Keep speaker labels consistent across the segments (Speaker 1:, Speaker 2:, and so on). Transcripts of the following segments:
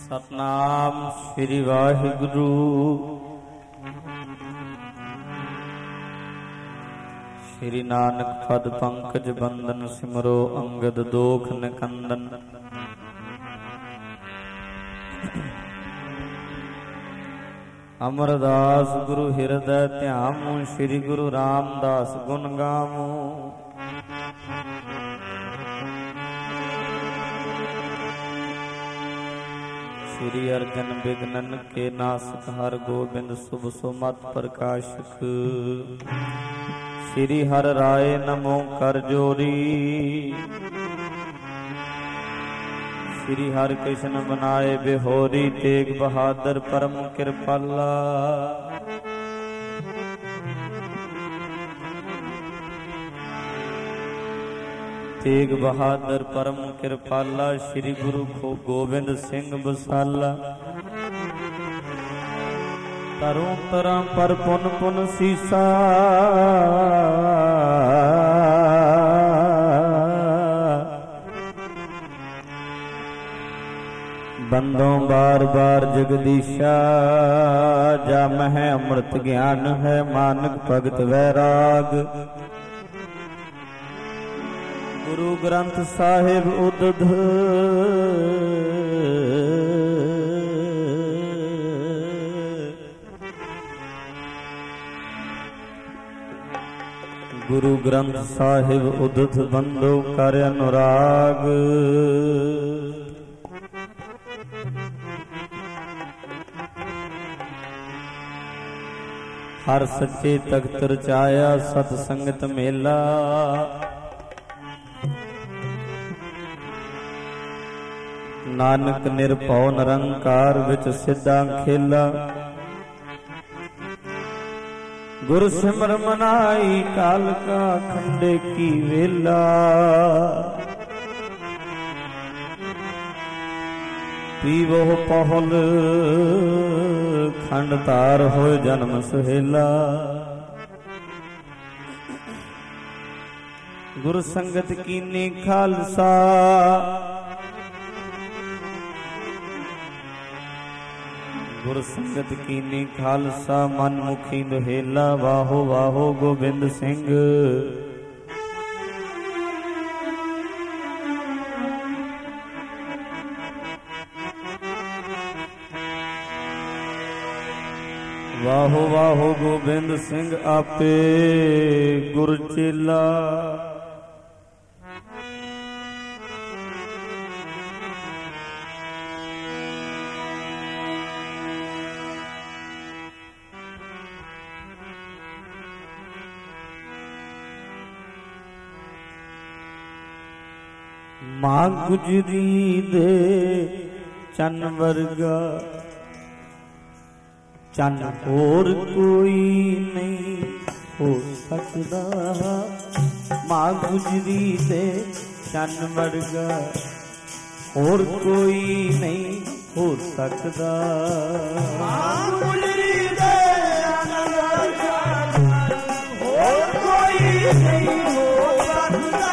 Speaker 1: ਸਤਨਾਮ ਸ੍ਰੀ ਵਾਹਿਗੁਰੂ। ਸ੍ਰੀ ਨਾਨਕ ਪਦ ਪੰਕਜ ਬੰਦਨ ਸਿਮਰੋ ਅੰਗਦ ਦੋਖ ਨਿਕੰਦਨ। ਅਮਰਦਾਸ ਗੁਰੂ ਹਿਰਦੈ ਧਿਆਮੁ ਸ੍ਰੀ ਗੁਰੂ ਰਾਮਦਾਸ ਗੁਣ ਗਾਵੋ। श्री अर्जन विघ्नन के नासक हर गोबिंद शुभ सुमत प्रकाशक। श्री हर राय नमो कर जोरी। श्री हर कृष्ण बनाए बिहोरी तेग बहादुर परम कृपाला। तेग बहादुर परम कृपाला श्री गुरु गोबिंद सिंह बसाला। तरों तरां पर पुन पुन सीसा। बंदों बार बार जगदीशा। जा मह अमृत ज्ञान है मानक भगत वैराग। गुरु ग्रंथ साहिब उदध गुरु ग्रंथ साहिब उदध बंदो कर अनुराग। हर सच्चे तख्त रचाया सत संगत मेला। नानक निरभਉ निरंकार विच सिद्धा खेला। गुर सिमर मनाई काल का खंडे की वेला। पीवो पहुल खंड तार होए जन्म सुहेला। गुर संगत कीनी खालसा। गुर संगत कीनी खालसा मन मुखी दुहेला। वाहो वाहो गोबिंद सिंह। वाहो वाहो गोबिंद सिंह आपे गुर चेला। मां गुजरी दे चन वर्गा। चन होर कोई नहीं हो सकदा। मां गुजरी दे चन वर्गा होर कोई नहीं हो सकदा। मां गुजरी दे चन वर्गा होर कोई नहीं हो सकदा।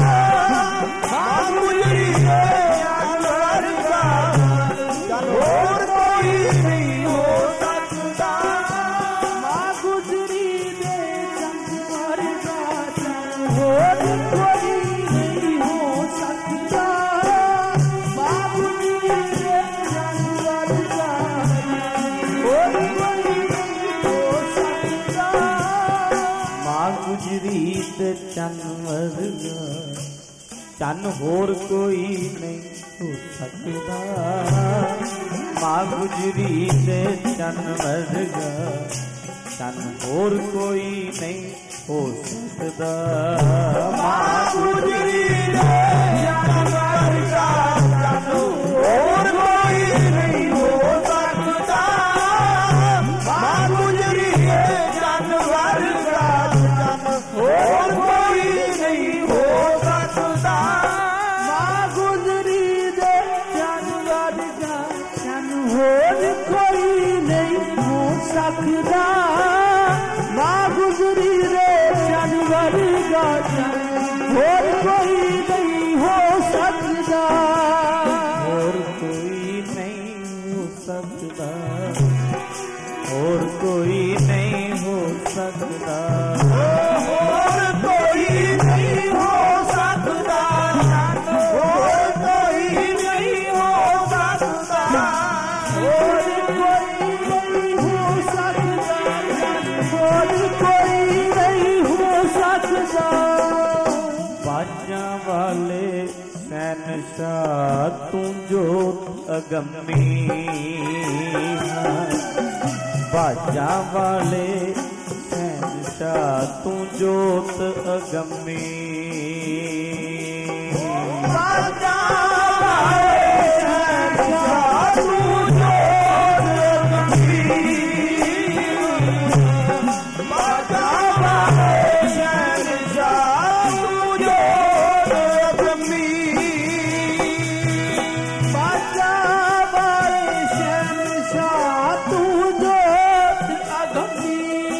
Speaker 1: चन वर्गा चन होर कोई नहीं हो सकदा। मां गुजरी दे चन वर्गा चन होर कोई नहीं हो सकदा। मां गुजरी दे चन वर्गा चन होर कोई नहीं हो सकदा। मां गुजरी दे चन वर्गा चन होर सकदा। मां गुजरी रे चन वर्गा चन होर कोई नहीं हो सकदा। होर कोई नहीं कोई नहीं हो सकता,
Speaker 2: और कोई नहीं हो सकता, और कोई नहीं हो सकता, और कोई नहीं हो सकता, और कोई नहीं हो सकता।
Speaker 1: बाजा वाले शहनशाह तू जोत अगमी, बाजा वाले शहनशाह तू जोत अगमी,
Speaker 2: बाजा वाले शहनशाह तू जोत अगमी, बाजा वाले शहनशाह तू जोत अगमी, बाजा वाले शहनशाह तू जोत अगमी,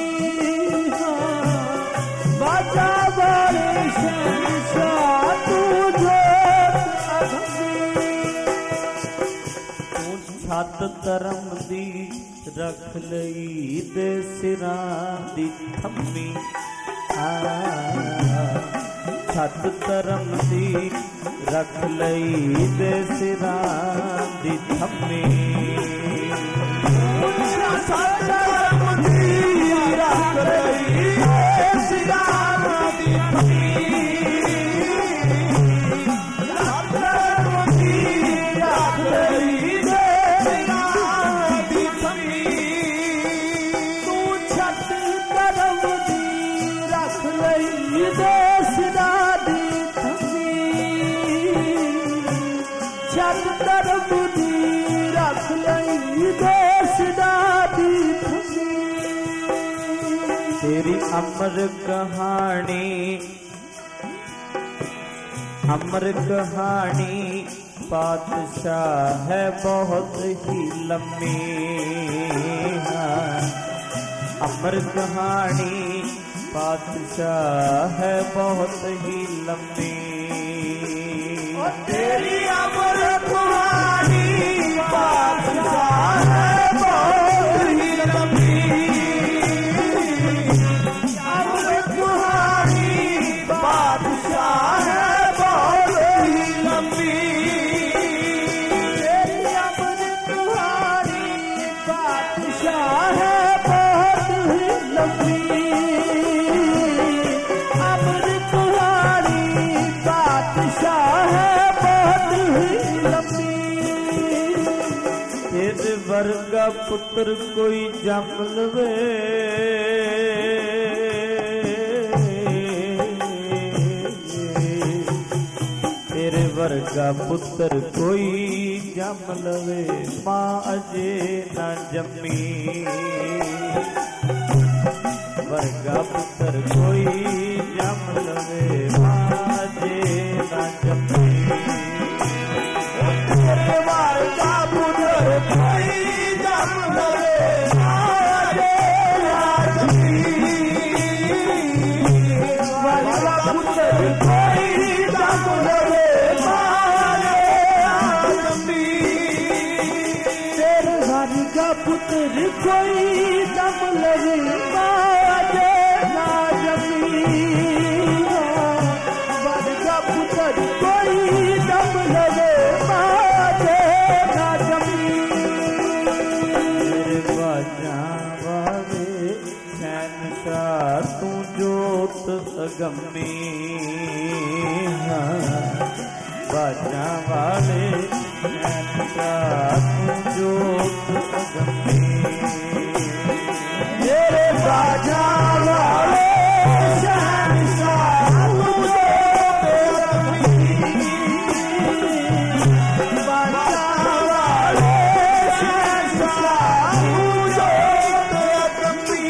Speaker 2: बाजा वाले शहनशाह तू जोत अगमी।
Speaker 1: तू छत धर्म दी रख लई दे सिरां दी थम्मी, छत धर्म दी रख लई दे सिरां दी थम्मी,
Speaker 2: धर्म दी रख लई दे सिरां दी थम्मी, धर्म दी रख लई दे सिरां दी थम्मी। तू छत धर्म दी रख लई दे सिरां दी थम्मी, छत धर्म दी रख लई दे सिरां दी थम्मी।
Speaker 1: तेरी अमर कहानी, अमर कहानी बादशाह है बहुत ही लंबी, अमर कहानी बादशाह है बहुत ही लंबी,
Speaker 2: तेरी अमर कहानी बादशाह है बहुत ही लंबी, अमर कहानी बादशाह है बहुत ही लंबी, तेरी अमर कहानी बादशाह है बहुत ही लंबी, अमर कहानी बादशाह है बहुत ही लंबी।
Speaker 1: तेरे वर्गा पुत्र कोई जम लवे, तेरे वर्गा पुत्र कोई जम लवे, मां अजे न जमी, वर्गा पुत्र कोई जम लवे, मां अजे न जमी,
Speaker 2: तेरे वर्गा पुत्र कोई जम लवे, मारे आदमी, वर्गा पुत्र कोई जम लवे, मारे आदमी, तेरे वर्गा पुत्र कोई जम लवे, मारे ना जमी, वर्गा पुत्र कोई जम लवे, मारे ना जमी।
Speaker 1: तेरे बाजा वाले शहनशाह तू जोत अगमी, बाजा वाले शहनशाह तू जोत अगमी,
Speaker 2: तेरे बाजा वाले शहनशाह तू जोत अगमी, बाजा वाले शहनशाह तू जोत अगमी,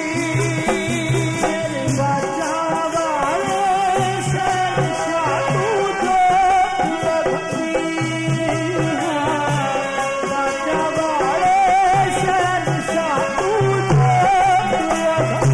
Speaker 2: तेरे बाजा वाले शहनशाह तू जोत अगमी, बाजा वाले शहनशाह तू जोत अगमी।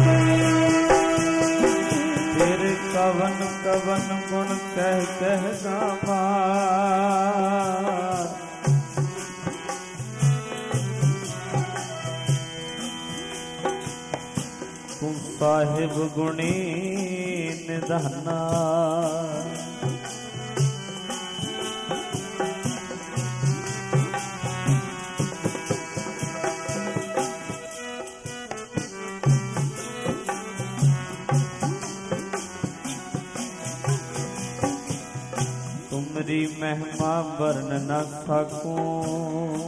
Speaker 1: ਸਾਹਿਬ ਗੁਣੀ ਨਿਧਾਨਾ। तुमरी महिमा वर्ण न सकूं,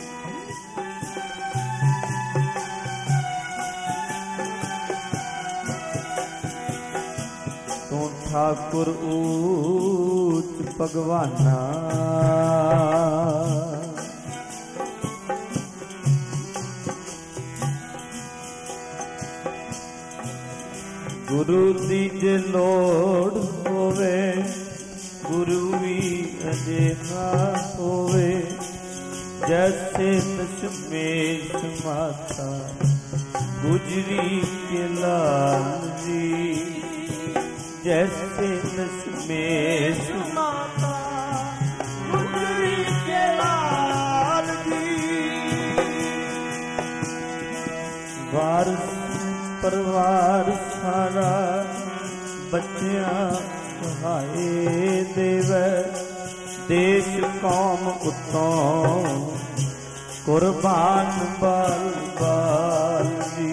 Speaker 1: तू ठाकुर ऊच भगवाना। गुरु दी जे लोड़ होवे, गुरु भी अजे ना होवे। जैसे दशमेश माता गुजरी के लाल जी, जैसे दशमेश
Speaker 2: माता गुजरी के लाल जी।
Speaker 1: वारस परिवार सारा बच्चियां सहाय देवै। देश कौम उत्तों कुर्बान बाल बाल जी।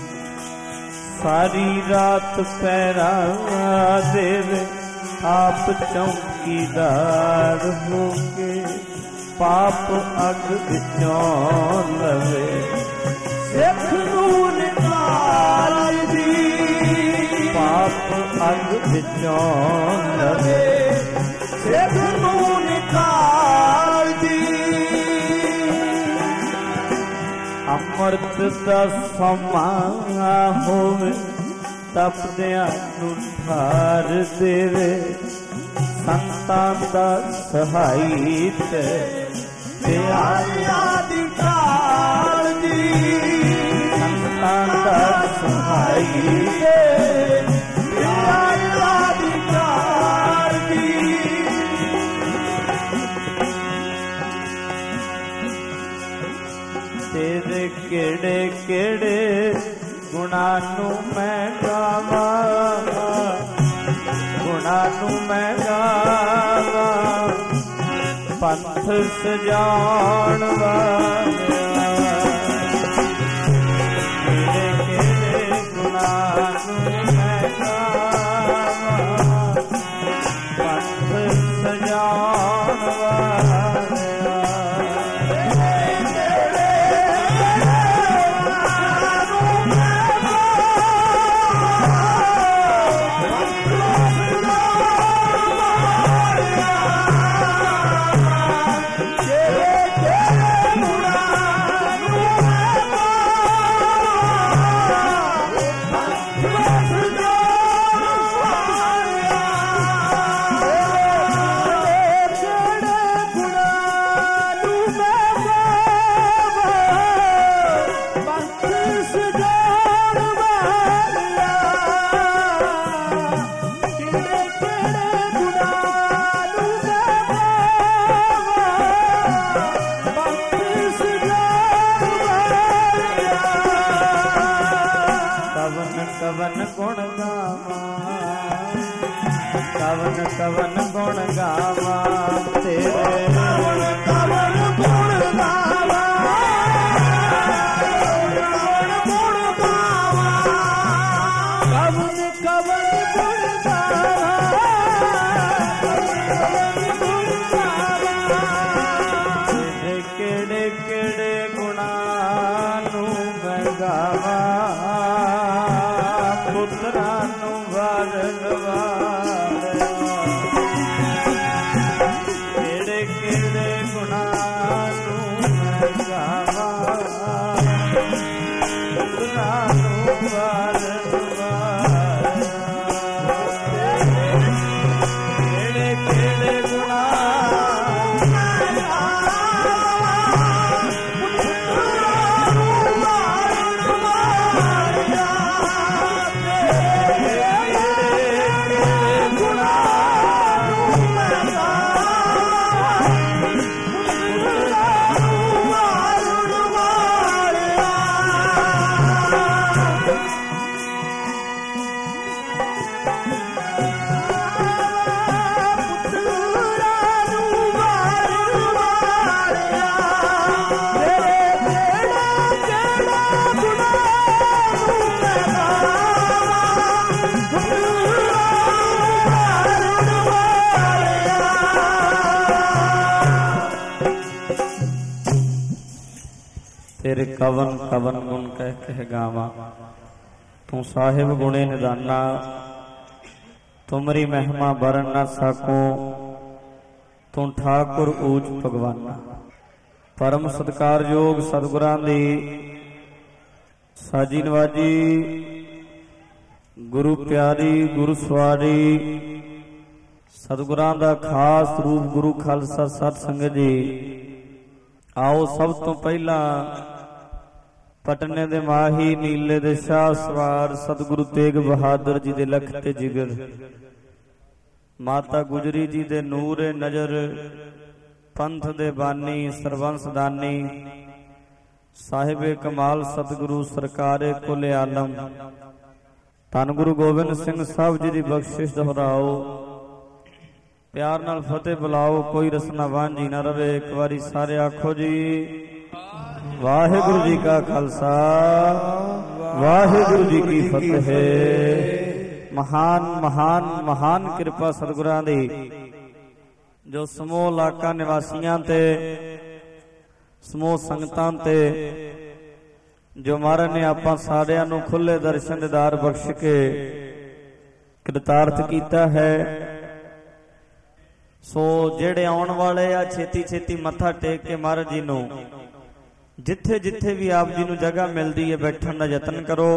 Speaker 1: सारी रात पैरा देवे, आप चौकीदार होके पाप अग विचों लवे।
Speaker 2: सिख नून काल जी,
Speaker 1: पाप अग विचों लवे।
Speaker 2: सिख नून काल जी।
Speaker 1: अमृत दा समा होवे, तपदियां नूं ठार देवे। संतां दा सहाई ते
Speaker 2: आदि काल जी।
Speaker 1: संतां दा सहाई
Speaker 2: ते आदि काल जी।
Speaker 1: तेरे केड़े केड़े गुणां नूं मैं गावां, गुणां नूं मैं गावां। पंथ सजाउण वालिया, केड़े केड़े गुणां नूं मैं गावां। पंथ सजाउण वालिया, कवन गुण गावा, कवन कवन गुण गावा तेरे।
Speaker 2: कवन गुण गावा, गुण गावा। कवन कवन गुण गावा, गुण गावा।
Speaker 1: तेरे केड़े केड़े गुणां नूं मैं गावा। पुत्रां नूं वारन वालिया, केड़े तेरे कवन कवन गुण कह कह गावा। तू साहिब गुणे निदाना, तुमरी महिमा बरन न साको। तू ठाकुर ऊच भगवाना। परम सत्कारयोग सतगुरां दी साजी नवाजी, गुरु प्यारी गुरु सवारी, सतगुरां दा खास रूप गुरु खालसा सत संगत जी। आओ सब तो पहला पटने दे माही नीले दे शाह सवार सतगुरु तेग बहादुर जी दे लख ते जिगर, माता गुजरी जी दे नूर नजर, पंथ दे बानी सरबंस दानी, साहिबे कमाल सतगुरु सरकारे कुल आलम, धन गुरु गोबिंद सिंह साहब जी दी बख्शिश दोहराओ। प्यार नाल फतेह बुलाओ, कोई रसना वांझी ना रवे। एक बारी सारे आखो जी वाहिगुरु जी का खालसा वाहिगुरु जी की फतेह। महान महान महान कृपा सतगुरां दी, जो समूह इलाका निवासियां ते समूह संगतां ते जो महाराज ने आपां सारियां नूं खुले दर्शन दीदार बख्श के कृतार्थ कीता है। सो जेड़े आउण वाले आ छेती छेती मत्था टेक के महाराज जी नूं जिथे जिथे भी आप जी नूं जगह मिलदी है बैठण दा यतन करो।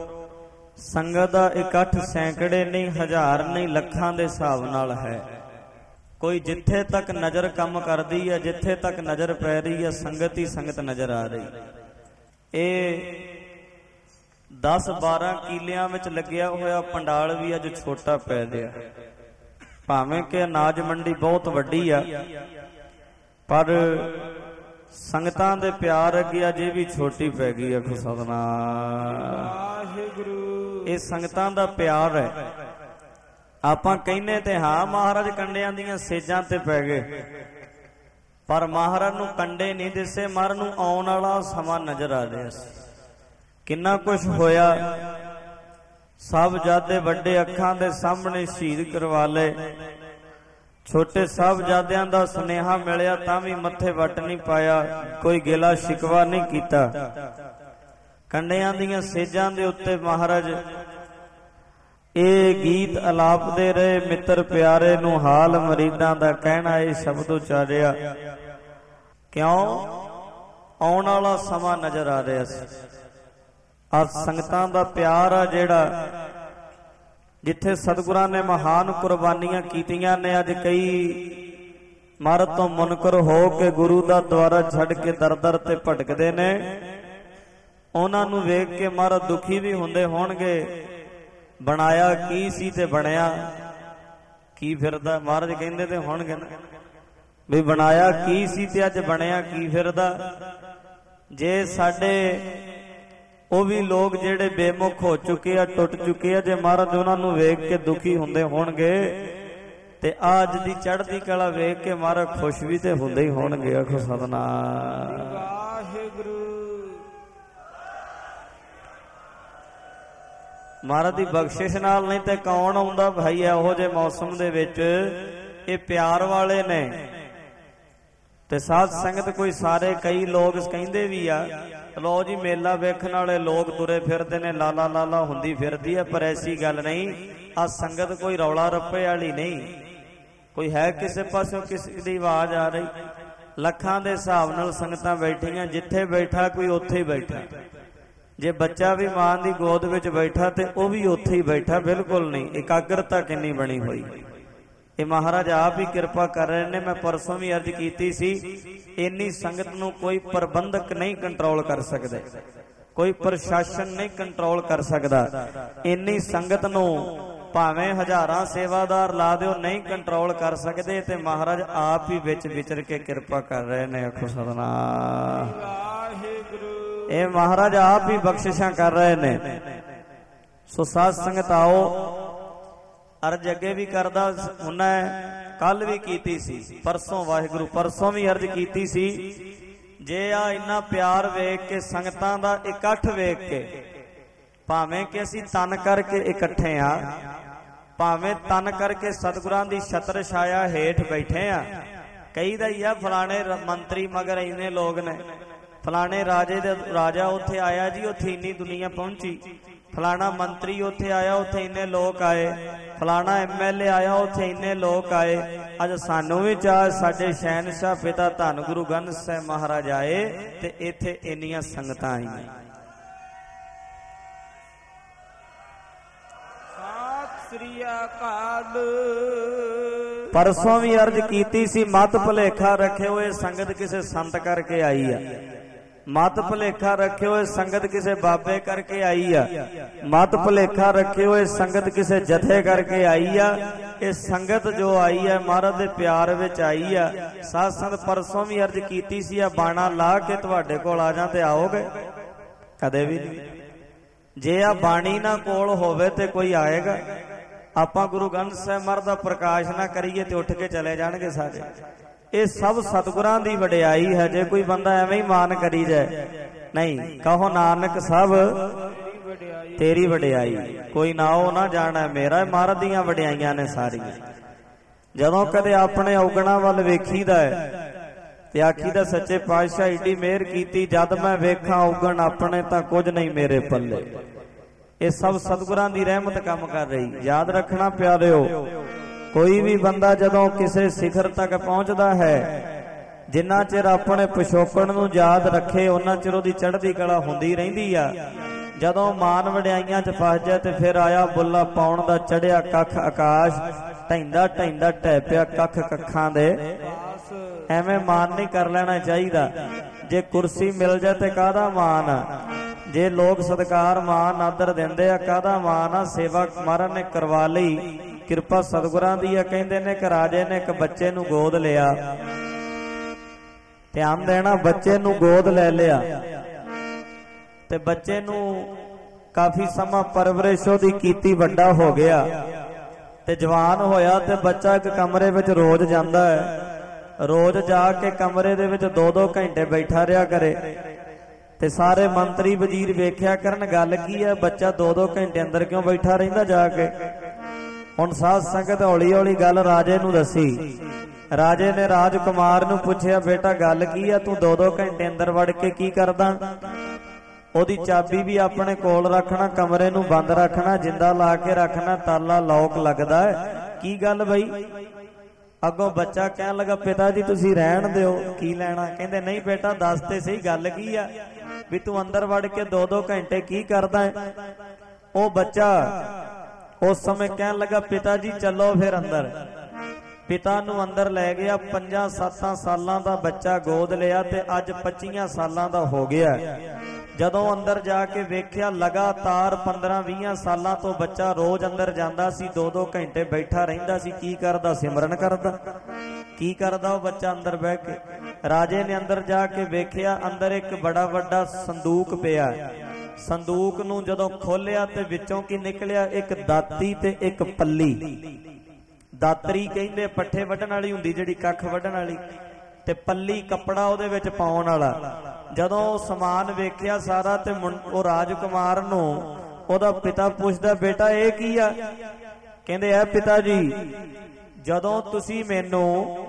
Speaker 1: संगत दा इकट्ठ सैकड़े नहीं, हज़ार नहीं, लखां दे हिसाब नाल है। कोई जिथे तक नजर कम करदी है, जिथे तक नजर पै रही है, संगत ही संगत नजर आ रही। ये 10-12 किलियां विच लग्या होया पंडाल भी अज छोटा पै दिया। भावें कि अनाज मंडी बहुत वड्डी आ, पर संगतां दे प्यार अगे अजे भी छोटी पै गई है। सतनाम ये संगतां दा प्यार है। आपां कहने ते हाँ महाराज कंडियां दियां सेजां ते पै गए, पर महाराज नूं कंडे नहीं दिसे, महाराज नूं आउण वाला समां नजर आ रिहा। किन्ना कुछ होया, साहबजादे वड्डे अखां दे सामने शहीद करवा ले। छोटे साहबजादियां दा सुनेहा मिलिया तां भी मत्थे वट नहीं पाया, कोई गिला शिकवा नहीं कीता। कंडियां दियां सेजां दे उत्ते महाराज ये गीत अलापदे रहे। मित्र प्यारे नूं हाल मरीदां दा कहना ये शब्द उचारिया। क्यों? आउण वाला समां नजर आ रहा सी। आ संगतां दा प्यार आ जेड़ा, जिथे सतगुरां ने महान कुर्बानियां कीतियां ने, अज कई मर तो मुनकर हो के गुरु दा द्वारा छड़ के दर दर ते भटकदे ने। उन्हां नूं वेख के महाराज दुखी भी हुंदे होणगे। बनाया की सी ते बनया की फिरदा। महाराज कहंदे ते होणगे ना भी बनाया की सी ते अज बनया की फिरदा। जे साडे ਉਹ ਵੀ ਲੋਕ ਜਿਹੜੇ ਬੇਮੁਖ ਹੋ ਚੁੱਕੇ ਆ, ਟੁੱਟ ਚੁੱਕੇ ਆ, ਜੇ ਮਹਾਰਾਜ ਉਹਨਾਂ ਨੂੰ ਵੇਖ ਕੇ ਦੁਖੀ ਹੁੰਦੇ ਹੋਣਗੇ ਤੇ ਅੱਜ ਦੀ ਚੜ੍ਹਦੀ ਕਲਾ ਵੇਖ ਕੇ ਮਹਾਰਾਜ ਖੁਸ਼ ਵੀ ਤੇ ਹੁੰਦੇ ਹੀ ਹੋਣਗੇ। ਆਖੋ ਸਤਨਾਮ ਵਾਹਿਗੁਰੂ। ਮਹਾਰਾਜ ਦੀ ਬਖਸ਼ਿਸ਼ ਨਾਲ ਨਹੀਂ ਤੇ ਕੌਣ ਆਉਂਦਾ ਭਾਈ ਇਹੋ ਜਿਹੇ ਮੌਸਮ ਦੇ ਵਿੱਚ। ਇਹ ਪਿਆਰ ਵਾਲੇ ਨੇ ਤੇ ਸਾਧ ਸੰਗਤ ਕੋਈ ਸਾਰੇ ਕਈ ਲੋਕ ਕਹਿੰਦੇ ਵੀ ਆ लो जी मेला वेखण वाले लोग तुरे फिरदे ने, लाला लाला हुंदी फिरदी है, पर ऐसी गल नहीं। आ संगत कोई रौला रप्पे वाली नहीं, कोई है किसी पासों किसी दी आवाज आ रही। लखां दे हिसाब नाल संगतां बैठियां, जिथे बैठा कोई उत्थे ही बैठा। जे बच्चा भी मां दी गोद विच बैठा ते ओह भी उत्थे ही बैठा। बिल्कुल नहीं, एकाग्रता किन्नी बनी हुई। ये महाराज आप ही कृपा कर रहे ने। मैं परसों भी अर्ज कीती सी, इन्नी संगत नूं कोई प्रबंधक नहीं कंट्रोल कर सकदे, कोई प्रशासन नहीं कंट्रोल कर सकदा। इन्नी संगत नूं भावें हजारां सेवादार ला दिओ, नहीं कंट्रोल कर सकदे। ते महाराज आप ही विच विचर के कृपा कर रहे ने। आखो सतनाम वाहिगुरू। ये महाराज आप ही बख्शिशां कर रहे ने। सो साध संगत आओ, अर्ज अगे भी करदा हुन्ना है, कल भी कीती सी, परसों वाहिगुरू परसों भी अर्ज कीती सी। जे आ इन्ना प्यार वेख के संगतां दा इकट्ठ वेख के, भावें कि असीं तन करके इकट्ठे आ, भावें तन करके सतगुरां दी छत्र छाया हेठ बैठे आ। कई दा ही आ फलाने मंत्री मगर इन्ने लोग ने, फलाने राजे दे राजा उत्थे आया जी, उत्थे इन्नी दुनिया पहुंची, फलाना मंत्री उत्थे आया, उत्थे इन्ने लोग आए, फलाना MLA आया, उत्थे इन्ने लोग आए। अज सानू भी चाह साडे शहनशाह पिता धन गुरु ग्रंथ साहिब महाराज आए ते इत्थे इन्नियां संगतां आईयां। परसों भी अर्ज कीती सी, मत भुलेखा रखे हुए संगत किसे संत करके आई है, मत भुलेखा रखे हुए संगत किसे बाबे करके आई है, मत भुलेखा रखे हुए संगत किसे जथे करके आई है। ये संगत जो आई है महाराज दे प्यार विच आई है। साध संगत परसों भी अर्ज कीती सी, बाणा ला के तुहाडे कोल आ जां ते आओगे? कदे भी नहीं। जे आ बाणी ना कोल होवे ते कोई आएगा? आपां गुरु ग्रंथ साहिब महाराज दा प्रकाश ना करिए ते उठ के चले जाणगे सारे। ये सब सतगुरां दी वडियाई है। जे कोई बंदा एवें ही मान करी जाए, नहीं कहो नानक सब तेरी वडियाई, कोई ना हो ना जाना मेरा। महाराज दियां वडियाईयां ने सारियां। जदों कदे अपने औगणा वल वेखीदा है ते आखीदा सच्चे पातशाह ईडी मेहर कीती, जद मैं वेखां औगण अपने तां कुछ नहीं मेरे पल्ले। ये सब सतगुरां दी रहमत काम कर रही। याद रखना प्यारिओ, कोई भी बंदा जदों किसी शिखर तक पहुंचदा है, जिन्ना चिर अपने पिछोकड़ नूं याद रखे उन्ना चिर उहदी चढ़दी कला हुंदी रहिंदी आ। जदों मान वडियाईयां च फस जाए ते फिर आया बुल्ला पाउण दा चढ़िया कख आकाश, ढैंदा ढैंदा ढह पिया कख कखां दे। एवें मान नहीं कर लेना चाहिदा। जे कुर्सी मिल जाए ते काहदा मान आ, जे लोग सत्कार मान आदर देंदे आ काहदा मान आ। सेवा महाराज ने करवा लई, किरपा सतगुरां दी आ। कहंदे ने कि राजे ने एक बच्चे नूं गोद लिया, ध्यान देना, बच्चे नूं गोद ले लिया ते बच्चे नूं काफी समा परवरिश ओहदी कीती, वड्डा हो गया ते जवान होया ते बच्चा एक कमरे विच रोज जांदा है। रोज जाके कमरे दे विच 2-2 घंटे बैठा रहा करे ते सारे मंत्री वजीर वेख्या करन गल की है, बच्चा 2-2 घंटे अंदर क्यों बैठा रहिंदा जाके। हुण साध संगत हौली हौली गल राजे नूं दसी। राजे ने राजकुमार नूं पुछया, बेटा गल की है, तू 2-2 घंटे अंदर वड़ के की करदा? ओदी चाबी भी अपने कोल रखना, कमरे नूं बंद रखना, जिंदा ला के रखना, ताला लॉक लगदा है। की गल बई? अगों बच्चा कहन लगा, पिता जी तुसीं रहण दिओ, की लैणा? कहंदे नहीं बेटा दस ते सही गल की आ भी तू अंदर वड़ के 2-2 घंटे की करदा है? ओ बच्चा उस समय कहन लगा, पिता जी चलो फिर अंदर। पिता नूं अंदर लै गया। 5-7 सालां दा बच्चा गोद लिया ते अज 25 सालां दा हो गया। जदों अंदर जाके वेख्या, लगातार 15-20 सालां तो बच्चा रोज अंदर जांदा सी, 2-2 घंटे बैठा रहिंदा सी। की करदा? सिमरन करदा। की करदा वो बच्चा अंदर बह के? राजे ने अंदर जाके वेख्या, अंदर एक बड़ा वड्डा संदूक पिया। संदूक नूं जदों खोलिया ते विचों की निकलिया? एक दाती ते एक पल्ली। दातरी कहंदे पट्ठे वड्ढण वाली हुंदी, जिहड़ी कख वड्ढण वाली, ते पल्ली कपड़ा ਉਹਦੇ ਵਿੱਚ ਪਾਉਣ ਵਾਲਾ। ਜਦੋਂ ਸਮਾਨ ਵੇਖਿਆ ਸਾਰਾ ਤੇ ਉਹ ਰਾਜकुमार ਨੂੰ ਉਹਦਾ ਪਿਤਾ ਪੁੱਛਦਾ, ਬੇਟਾ ਇਹ ਕੀ ਆ? ਕਹਿੰਦੇ ਐ ਪਿਤਾ ਜੀ, ਜਦੋਂ ਤੁਸੀਂ ਮੈਨੂੰ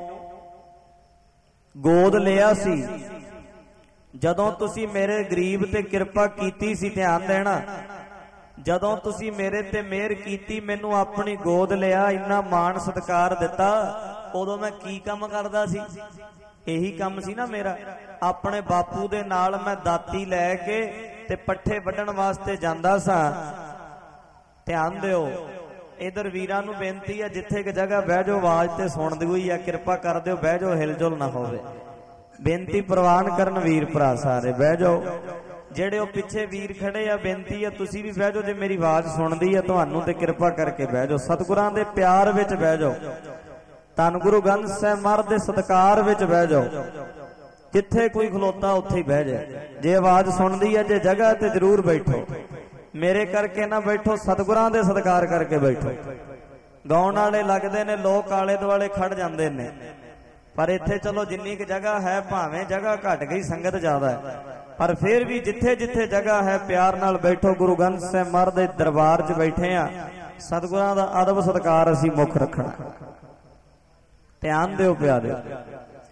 Speaker 1: ਗੋਦ ਲਿਆ ਸੀ, ਜਦੋਂ ਤੁਸੀਂ ਮੇਰੇ ਗਰੀਬ ਤੇ ਕਿਰਪਾ ਕੀਤੀ ਸੀ, ਧਿਆਨ ਦੇਣਾ, ਜਦੋਂ ਤੁਸੀਂ ਮੇਰੇ ਤੇ ਮਿਹਰ ਕੀਤੀ, ਮੈਨੂੰ ਆਪਣੀ ਗੋਦ ਲਿਆ, ਇੰਨਾ ਮਾਣ ਸਤਿਕਾਰ ਦਿੱਤਾ, ਉਦੋਂ ਮੈਂ ਕੀ ਕੰਮ ਕਰਦਾ ਸੀ? ਇਹੀ ਕੰਮ ਸੀ ਨਾ ਮੇਰਾ। ਆਪਣੇ ਬਾਪੂ ਦੇ ਨਾਲ ਮੈਂ ਦਾਤੀ ਲੈ ਕੇ ਤੇ ਪੱਠੇ ਵੱਢਣ ਵਾਸਤੇ ਜਾਂਦਾ ਸਾਂ। ਧਿਆਨ ਦਿਓ, ਇਧਰ ਵੀਰਾਂ ਨੂੰ ਬੇਨਤੀ ਹੈ, ਜਿੱਥੇ ਇੱਕ ਜਗ੍ਹਾ ਬਹਿ ਜਾਓ, ਆਵਾਜ਼ ਤੇ ਸੁਣਦੀ ਹੋਈ ਆ, ਕਿਰਪਾ ਕਰ ਦਿਓ, ਬਹਿ ਜਾਓ, ਹਿਲਜੁਲ ਨਾ ਹੋਵੇ। ਬੇਨਤੀ ਪ੍ਰਵਾਨ ਕਰਨ ਵੀਰ ਭਰਾ ਸਾਰੇ ਬਹਿ ਜਾਓ। ਜਿਹੜੇ ਉਹ ਪਿੱਛੇ ਵੀਰ ਖੜੇ ਆ, ਬੇਨਤੀ ਆ ਤੁਸੀਂ ਵੀ ਬਹਿ ਜਾਓ। ਜੇ ਮੇਰੀ ਆਵਾਜ਼ ਸੁਣਦੀ ਆ ਤੁਹਾਨੂੰ ਤੇ ਕਿਰਪਾ ਕਰਕੇ ਬਹਿ ਜਾਓ। ਸਤਿਗੁਰਾਂ ਦੇ ਪਿਆਰ ਵਿੱਚ ਬਹਿ ਜਾਓ। ਧੰਨ ਗੁਰੂ ਗ੍ਰੰਥ ਸਾਹਿਬ ਮਹਾਰਾਜ ਦੇ ਸਤਿਕਾਰ ਵਿੱਚ ਬਹਿ ਜਾਓ। ਜਿੱਥੇ ਕੋਈ ਖਲੋਤਾ ਉੱਥੇ ਹੀ ਬਹਿ ਜਾਏ। ਜੇ ਆਵਾਜ਼ ਸੁਣਦੀ ਹੈ, ਜੇ ਜਗ੍ਹਾ ਤੇ ਜ਼ਰੂਰ ਬੈਠੋ। ਮੇਰੇ ਕਰਕੇ ਨਾ ਬੈਠੋ, ਸਤਿਗੁਰਾਂ ਦੇ ਸਤਿਕਾਰ ਕਰਕੇ ਬੈਠੋ। ਗਾਉਣ ਵਾਲੇ ਲੱਗਦੇ ਨੇ, ਲੋਕ ਆਲੇ ਦੁਆਲੇ ਖੜ ਜਾਂਦੇ ਨੇ, ਪਰ ਇੱਥੇ ਚਲੋ ਜਿੰਨੀ ਕੁ ਜਗ੍ਹਾ ਹੈ, ਭਾਵੇਂ ਜਗ੍ਹਾ ਘਟ ਗਈ, ਸੰਗਤ ਜ਼ਿਆਦਾ ਹੈ, ਪਰ ਫਿਰ ਵੀ ਜਿੱਥੇ ਜਿੱਥੇ ਜਗ੍ਹਾ ਹੈ ਪਿਆਰ ਨਾਲ ਬੈਠੋ। ਗੁਰੂ ਗ੍ਰੰਥ ਸਾਹਿਬ ਮਹਾਰਾਜ ਦੇ ਦਰਬਾਰ 'ਚ ਬੈਠੇ ਆ, ਸਤਿਗੁਰਾਂ ਦਾ ਅਦਬ ਸਤਿਕਾਰ ਅਸੀਂ ਮੁੱਖ ਰੱਖਣਾ। ਧਿਆਨ ਦਿਓ ਪਿਆਰਿਓ।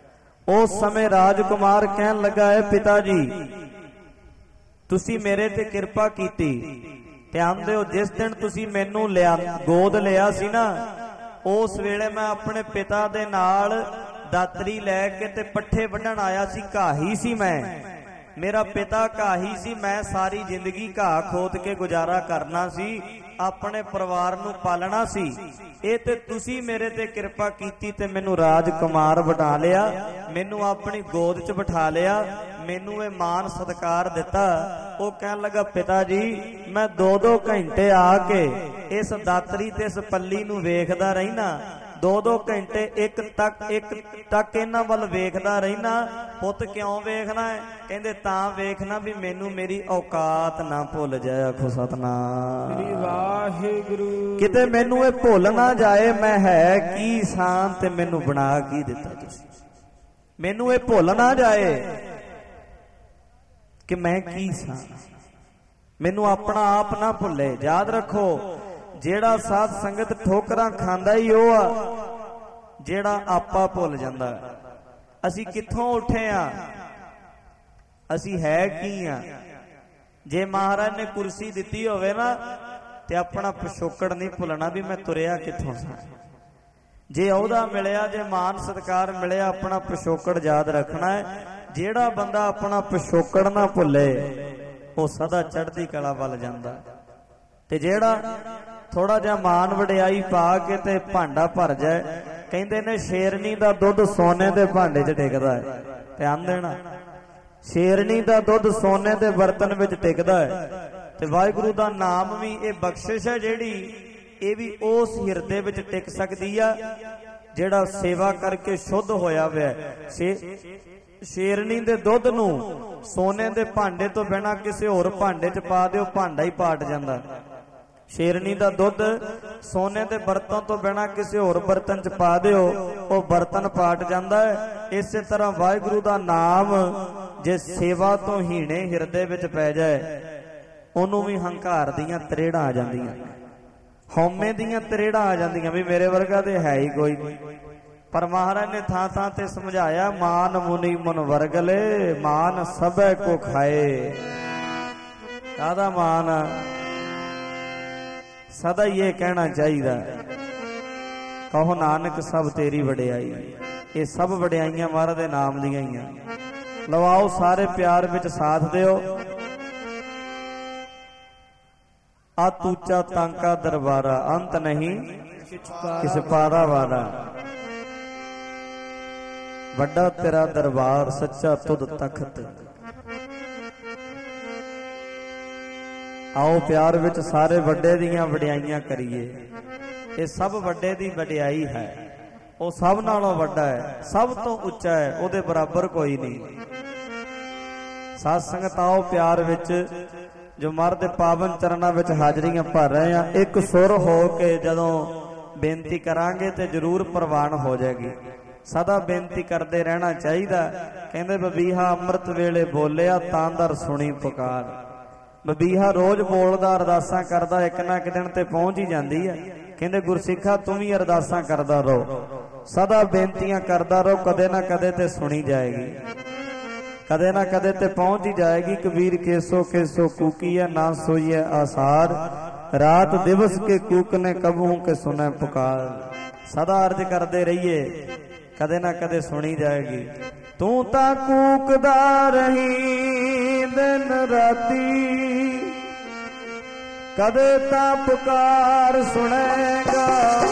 Speaker 1: ਉਸ ਸਮੇਂ ਰਾਜਕੁਮਾਰ ਕਹਿਣ ਲੱਗਾ ਹੈ, ਪਿਤਾ ਜੀ ਤੁਸੀਂ ਮੇਰੇ ਤੇ ਕਿਰਪਾ ਕੀਤੀ। ਧਿਆਨ ਦਿਓ, ਜਿਸ ਦਿਨ ਤੁਸੀਂ ਮੈਨੂੰ ਗੋਦ ਲਿਆ ਸੀ ਨਾ, ਉਸ ਵੇਲੇ ਮੈਂ ਆਪਣੇ ਪਿਤਾ ਦੇ ਨਾਲ ਦਾਤਰੀ ਲੈ ਕੇ ਤੇ ਪੱਠੇ ਵੱਢਣ ਆਇਆ ਸੀ। ਘਾਹੀ ਸੀ ਮੈਂ, ਮੇਰਾ ਪਿਤਾ ਘਾਹੀ ਸੀ। ਮੈਂ ਸਾਰੀ ਜ਼ਿੰਦਗੀ ਘਾਹ ਖੋਦ ਕੇ ਗੁਜ਼ਾਰਾ ਕਰਨਾ ਸੀ, ਆਪਣੇ ਪਰਿਵਾਰ ਨੂੰ ਪਾਲਣਾ ਸੀ। ਇਹ ਤੇ ਤੁਸੀਂ ਮੇਰੇ ਤੇ ਕਿਰਪਾ ਕੀਤੀ ਤੇ ਮੈਨੂੰ ਰਾਜਕੁਮਾਰ ਬਣਾ ਲਿਆ, ਮੈਨੂੰ ਆਪਣੀ ਗੋਦ 'ਚ ਬਿਠਾ ਲਿਆ, ਮੈਨੂੰ ਇਹ ਮਾਣ ਸਤਿਕਾਰ ਦਿੱਤਾ। ਉਹ ਕਹਿਣ ਲੱਗਾ, ਪਿਤਾ ਜੀ ਮੈਂ 2-2 ਘੰਟੇ ਆ ਕੇ ਇਸ ਦਾਤਰੀ ਤੇ ਇਸ ਪੱਲੀ ਨੂੰ ਵੇਖਦਾ ਰਹਿਣਾ, 2-2 ਘੰਟੇ ਇੱਕ ਤੱਕ ਇਹਨਾਂ ਵੱਲ ਵੇਖਦਾ ਰਹਿਣਾ। ਪੁੱਤ ਕਿਉਂ ਵੇਖਣਾ ਹੈ? ਕਹਿੰਦੇ ਤਾਂ ਵੇਖਣਾ ਵੀ ਮੈਨੂੰ ਮੇਰੀ ਔਕਾਤ ਨਾ ਭੁੱਲ ਜਾਏ। ਆਖੋ ਸਤਨਾਮ
Speaker 2: ਸ੍ਰੀ ਵਾਹਿਗੁਰੂ।
Speaker 1: ਕਿਤੇ ਮੈਨੂੰ ਇਹ ਭੁੱਲ ਨਾ ਜਾਏ ਮੈਂ ਹੈ ਕੀ ਸਾਂ ਤੇ ਮੈਨੂੰ ਬਣਾ ਕੀ ਦਿੱਤਾ ਤੁਸੀਂ। ਮੈਨੂੰ ਇਹ ਭੁੱਲ ਨਾ ਜਾਏ ਕਿ ਮੈਂ ਕੀ ਸਾਂ, ਮੈਨੂੰ ਆਪਣਾ ਆਪ ਨਾ ਭੁੱਲੇ। ਯਾਦ ਰੱਖੋ, ਜਿਹੜਾ ਸਾਧ ਸੰਗਤ ਠੋਕਰਾਂ ਖਾਂਦਾ ਹੀ ਉਹ ਆ ਜਿਹੜਾ ਆਪਾ ਭੁੱਲ ਜਾਂਦਾ। ਅਸੀਂ ਕਿੱਥੋਂ ਉੱਠੇ ਆ, ਅਸੀਂ ਹੈ ਕੀ ਆ। ਜੇ ਮਹਾਰਾਜ ਨੇ ਕੁਰਸੀ ਦਿੱਤੀ ਹੋਵੇ ਨਾ ਤੇ ਆਪਣਾ ਪਿਛੋਕੜ ਨਹੀਂ ਭੁੱਲਣਾ ਵੀ ਮੈਂ ਤੁਰਿਆ ਕਿੱਥੋਂ ਸਾਂ। ਜੇ ਅਹੁਦਾ ਮਿਲਿਆ, ਜੇ ਮਾਨ ਸਤਿਕਾਰ ਮਿਲਿਆ, ਆਪਣਾ ਪਿਛੋਕੜ ਯਾਦ ਰੱਖਣਾ ਹੈ। ਜਿਹੜਾ ਬੰਦਾ ਆਪਣਾ ਪਿਛੋਕੜ ਨਾ ਭੁੱਲੇ ਉਹ ਸਦਾ ਚੜ੍ਹਦੀ ਕਲਾ ਵੱਲ ਜਾਂਦਾ। ਤੇ ਜਿਹੜਾ ਥੋੜਾ ਜਿਹਾ ਮਾਨ ਵਡਿਆਈ ਪਾ ਕੇ ਤੇ ਭਾਂਡਾ ਭਰ ਜਾਏ, ਕਹਿੰਦੇ ਨੇ ਸ਼ੇਰਨੀ ਦਾ ਦੁੱਧ ਸੋਨੇ ਦੇ ਭਾਂਡੇ 'ਚ ਟਿਕਦਾ ਹੈ। ਧਿਆਨ ਦੇਣਾ, ਸ਼ੇਰਨੀ ਦਾ ਦੁੱਧ ਸੋਨੇ ਦੇ ਬਰਤਨ ਵਿੱਚ ਟਿਕਦਾ ਹੈ। ਤੇ ਵਾਹਿਗੁਰੂ ਦਾ ਨਾਮ ਵੀ ਇਹ ਬਖਸ਼ਿਸ਼ ਹੈ ਜਿਹੜੀ, ਇਹ ਵੀ ਉਸ ਹਿਰਦੇ ਵਿੱਚ ਟਿਕ ਸਕਦੀ ਆ ਜਿਹੜਾ ਸੇਵਾ ਕਰਕੇ ਸ਼ੁੱਧ ਹੋਇਆ ਹੋਇਆ। ਸ਼ੇਰਨੀ ਦੇ ਦੁੱਧ ਨੂੰ ਸੋਨੇ ਦੇ ਭਾਂਡੇ ਤੋਂ ਬਿਨਾਂ ਕਿਸੇ ਹੋਰ ਭਾਂਡੇ 'ਚ ਪਾ ਦਿਓ, ਭਾਂਡਾ ਹੀ ਪਾਟ ਜਾਂਦਾ। ਸ਼ੇਰਨੀ ਦਾ ਦੁੱਧ ਸੋਨੇ ਦੇ ਬਰਤਨ ਤੋਂ ਬਿਨਾਂ ਕਿਸੇ ਹੋਰ ਬਰਤਨ 'ਚ ਪਾ ਦਿਓ, ਉਹ ਬਰਤਨ ਪਾਟ ਜਾਂਦਾ ਹੈ। ਇਸੇ ਤਰ੍ਹਾਂ ਵਾਹਿਗੁਰੂ ਦਾ ਨਾਮ ਜੇ ਸੇਵਾ ਤੋਂ ਹੀਣੇ ਹਿਰਦੇ ਵਿੱਚ ਪੈ ਜਾਏ, ਉਹਨੂੰ ਵੀ ਹੰਕਾਰ ਦੀਆਂ ਤਰੇੜਾਂ ਆ ਜਾਂਦੀਆਂ, ਹਉਮੈ ਦੀਆਂ ਤਰੇੜਾਂ ਆ ਜਾਂਦੀਆਂ ਵੀ ਮੇਰੇ ਵਰਗਾ ਤੇ ਹੈ ਹੀ ਕੋਈ ਨਹੀਂ। ਪਰ ਮਹਾਰਾਜ ਨੇ ਥਾਂ ਥਾਂ ਤੇ ਸਮਝਾਇਆ, ਮਾਨ ਮੁਨੀ ਮਨ ਵਰਗਲੇ, ਮਾਨ ਸਭੈ ਕੋ ਖਾਏ। ਕਾਹਦਾ ਮਾਨ ਆ? ਸਦਾ ਹੀ ਇਹ ਕਹਿਣਾ ਚਾਹੀਦਾ, ਕਹੋ ਨਾਨਕ ਸਭ ਤੇਰੀ ਵਡਿਆਈ। ਇਹ ਸਭ ਵਡਿਆਈਆਂ ਮਹਾਰਾਜ ਦੇ ਨਾਮ ਦੀਆਂ ਹੀ ਆ। ਲਵਾਓ ਸਾਰੇ ਪਿਆਰ ਵਿੱਚ ਸਾਥ ਦਿਓ। ਅਤ ਉੱਚਾ ਤਾਂਕਾ ਦਰਬਾਰਾ, ਅੰਤ ਨਹੀਂ ਕਿਸ ਪਾਰਾ ਵਾਰਾ। ਵੱਡਾ ਤੇਰਾ ਦਰਬਾਰ, ਸੱਚਾ ਤੁਧ ਤਖਤ। ਆਓ ਪਿਆਰ ਵਿੱਚ ਸਾਰੇ ਵੱਡੇ ਦੀਆਂ ਵਡਿਆਈਆਂ ਕਰੀਏ। ਇਹ ਸਭ ਵੱਡੇ ਦੀ ਵਡਿਆਈ ਹੈ, ਉਹ ਸਭ ਨਾਲੋਂ ਵੱਡਾ ਹੈ, ਸਭ ਤੋਂ ਉੱਚਾ ਹੈ, ਉਹਦੇ ਬਰਾਬਰ ਕੋਈ ਨਹੀਂ। ਸਾਧ ਸੰਗਤ ਆਓ ਪਿਆਰ ਵਿੱਚ ਜੋ ਮਹਾਰਾਜ ਦੇ ਪਾਵਨ ਚਰਨਾਂ ਵਿੱਚ ਹਾਜ਼ਰੀਆਂ ਭਰ ਰਹੇ ਆ, ਇੱਕ ਸੁਰ ਹੋ ਕੇ ਜਦੋਂ ਬੇਨਤੀ ਕਰਾਂਗੇ ਤੇ ਜ਼ਰੂਰ ਪ੍ਰਵਾਨ ਹੋ ਜਾਏਗੀ। ਸਦਾ ਬੇਨਤੀ ਕਰਦੇ ਰਹਿਣਾ ਚਾਹੀਦਾ। ਕਹਿੰਦੇ ਬਬੀਹਾ ਅੰਮ੍ਰਿਤ ਵੇਲੇ ਬੋਲਿਆ, ਤਾਂ ਦਰ ਸੁਣੀ ਪੁਕਾਰ। ਬਬੀਹਾ ਰੋਜ਼ ਬੋਲਦਾ, ਅਰਦਾਸਾਂ ਕਰਦਾ, ਇੱਕ ਨਾ ਇੱਕ ਦਿਨ ਤੇ ਪਹੁੰਚ ਹੀ ਜਾਂਦੀ ਹੈ। ਕਹਿੰਦੇ ਗੁਰਸਿੱਖਾ ਤੂੰ ਵੀ ਅਰਦਾਸਾਂ ਕਰਦਾ ਰਹੋ, ਸਦਾ ਬੇਨਤੀਆਂ ਕਰਦਾ ਰਹੋ, ਕਦੇ ਨਾ ਕਦੇ ਤੇ ਸੁਣੀ ਜਾਏਗੀ, ਕਦੇ ਨਾ ਕਦੇ ਤੇ ਪਹੁੰਚ ਹੀ ਜਾਏਗੀ। ਕਬੀਰ ਕੇਸੋ ਕੇਸੋ ਕੂਕੀਐ, ਨਾ ਸੋਈਐ ਆਸਾਰ, ਰਾਤ ਦਿਵਸ ਕੇ ਕੂਕਨੇ ਕਬਹੂ ਕੇ ਸੁਨੈ ਪੁਕਾਰ। ਸਦਾ ਅਰਜ ਕਰਦੇ ਰਹੀਏ, ਕਦੇ ਨਾ ਕਦੇ ਸੁਣੀ ਜਾਏਗੀ। ਤੂੰ ਤਾਂ ਕੂਕਦਾ ਰਹੀ ਦਿਨ ਰਾਤੀ, ਕਦੇ ਤਾਂ ਪੁਕਾਰ ਸੁਣੇਗਾ।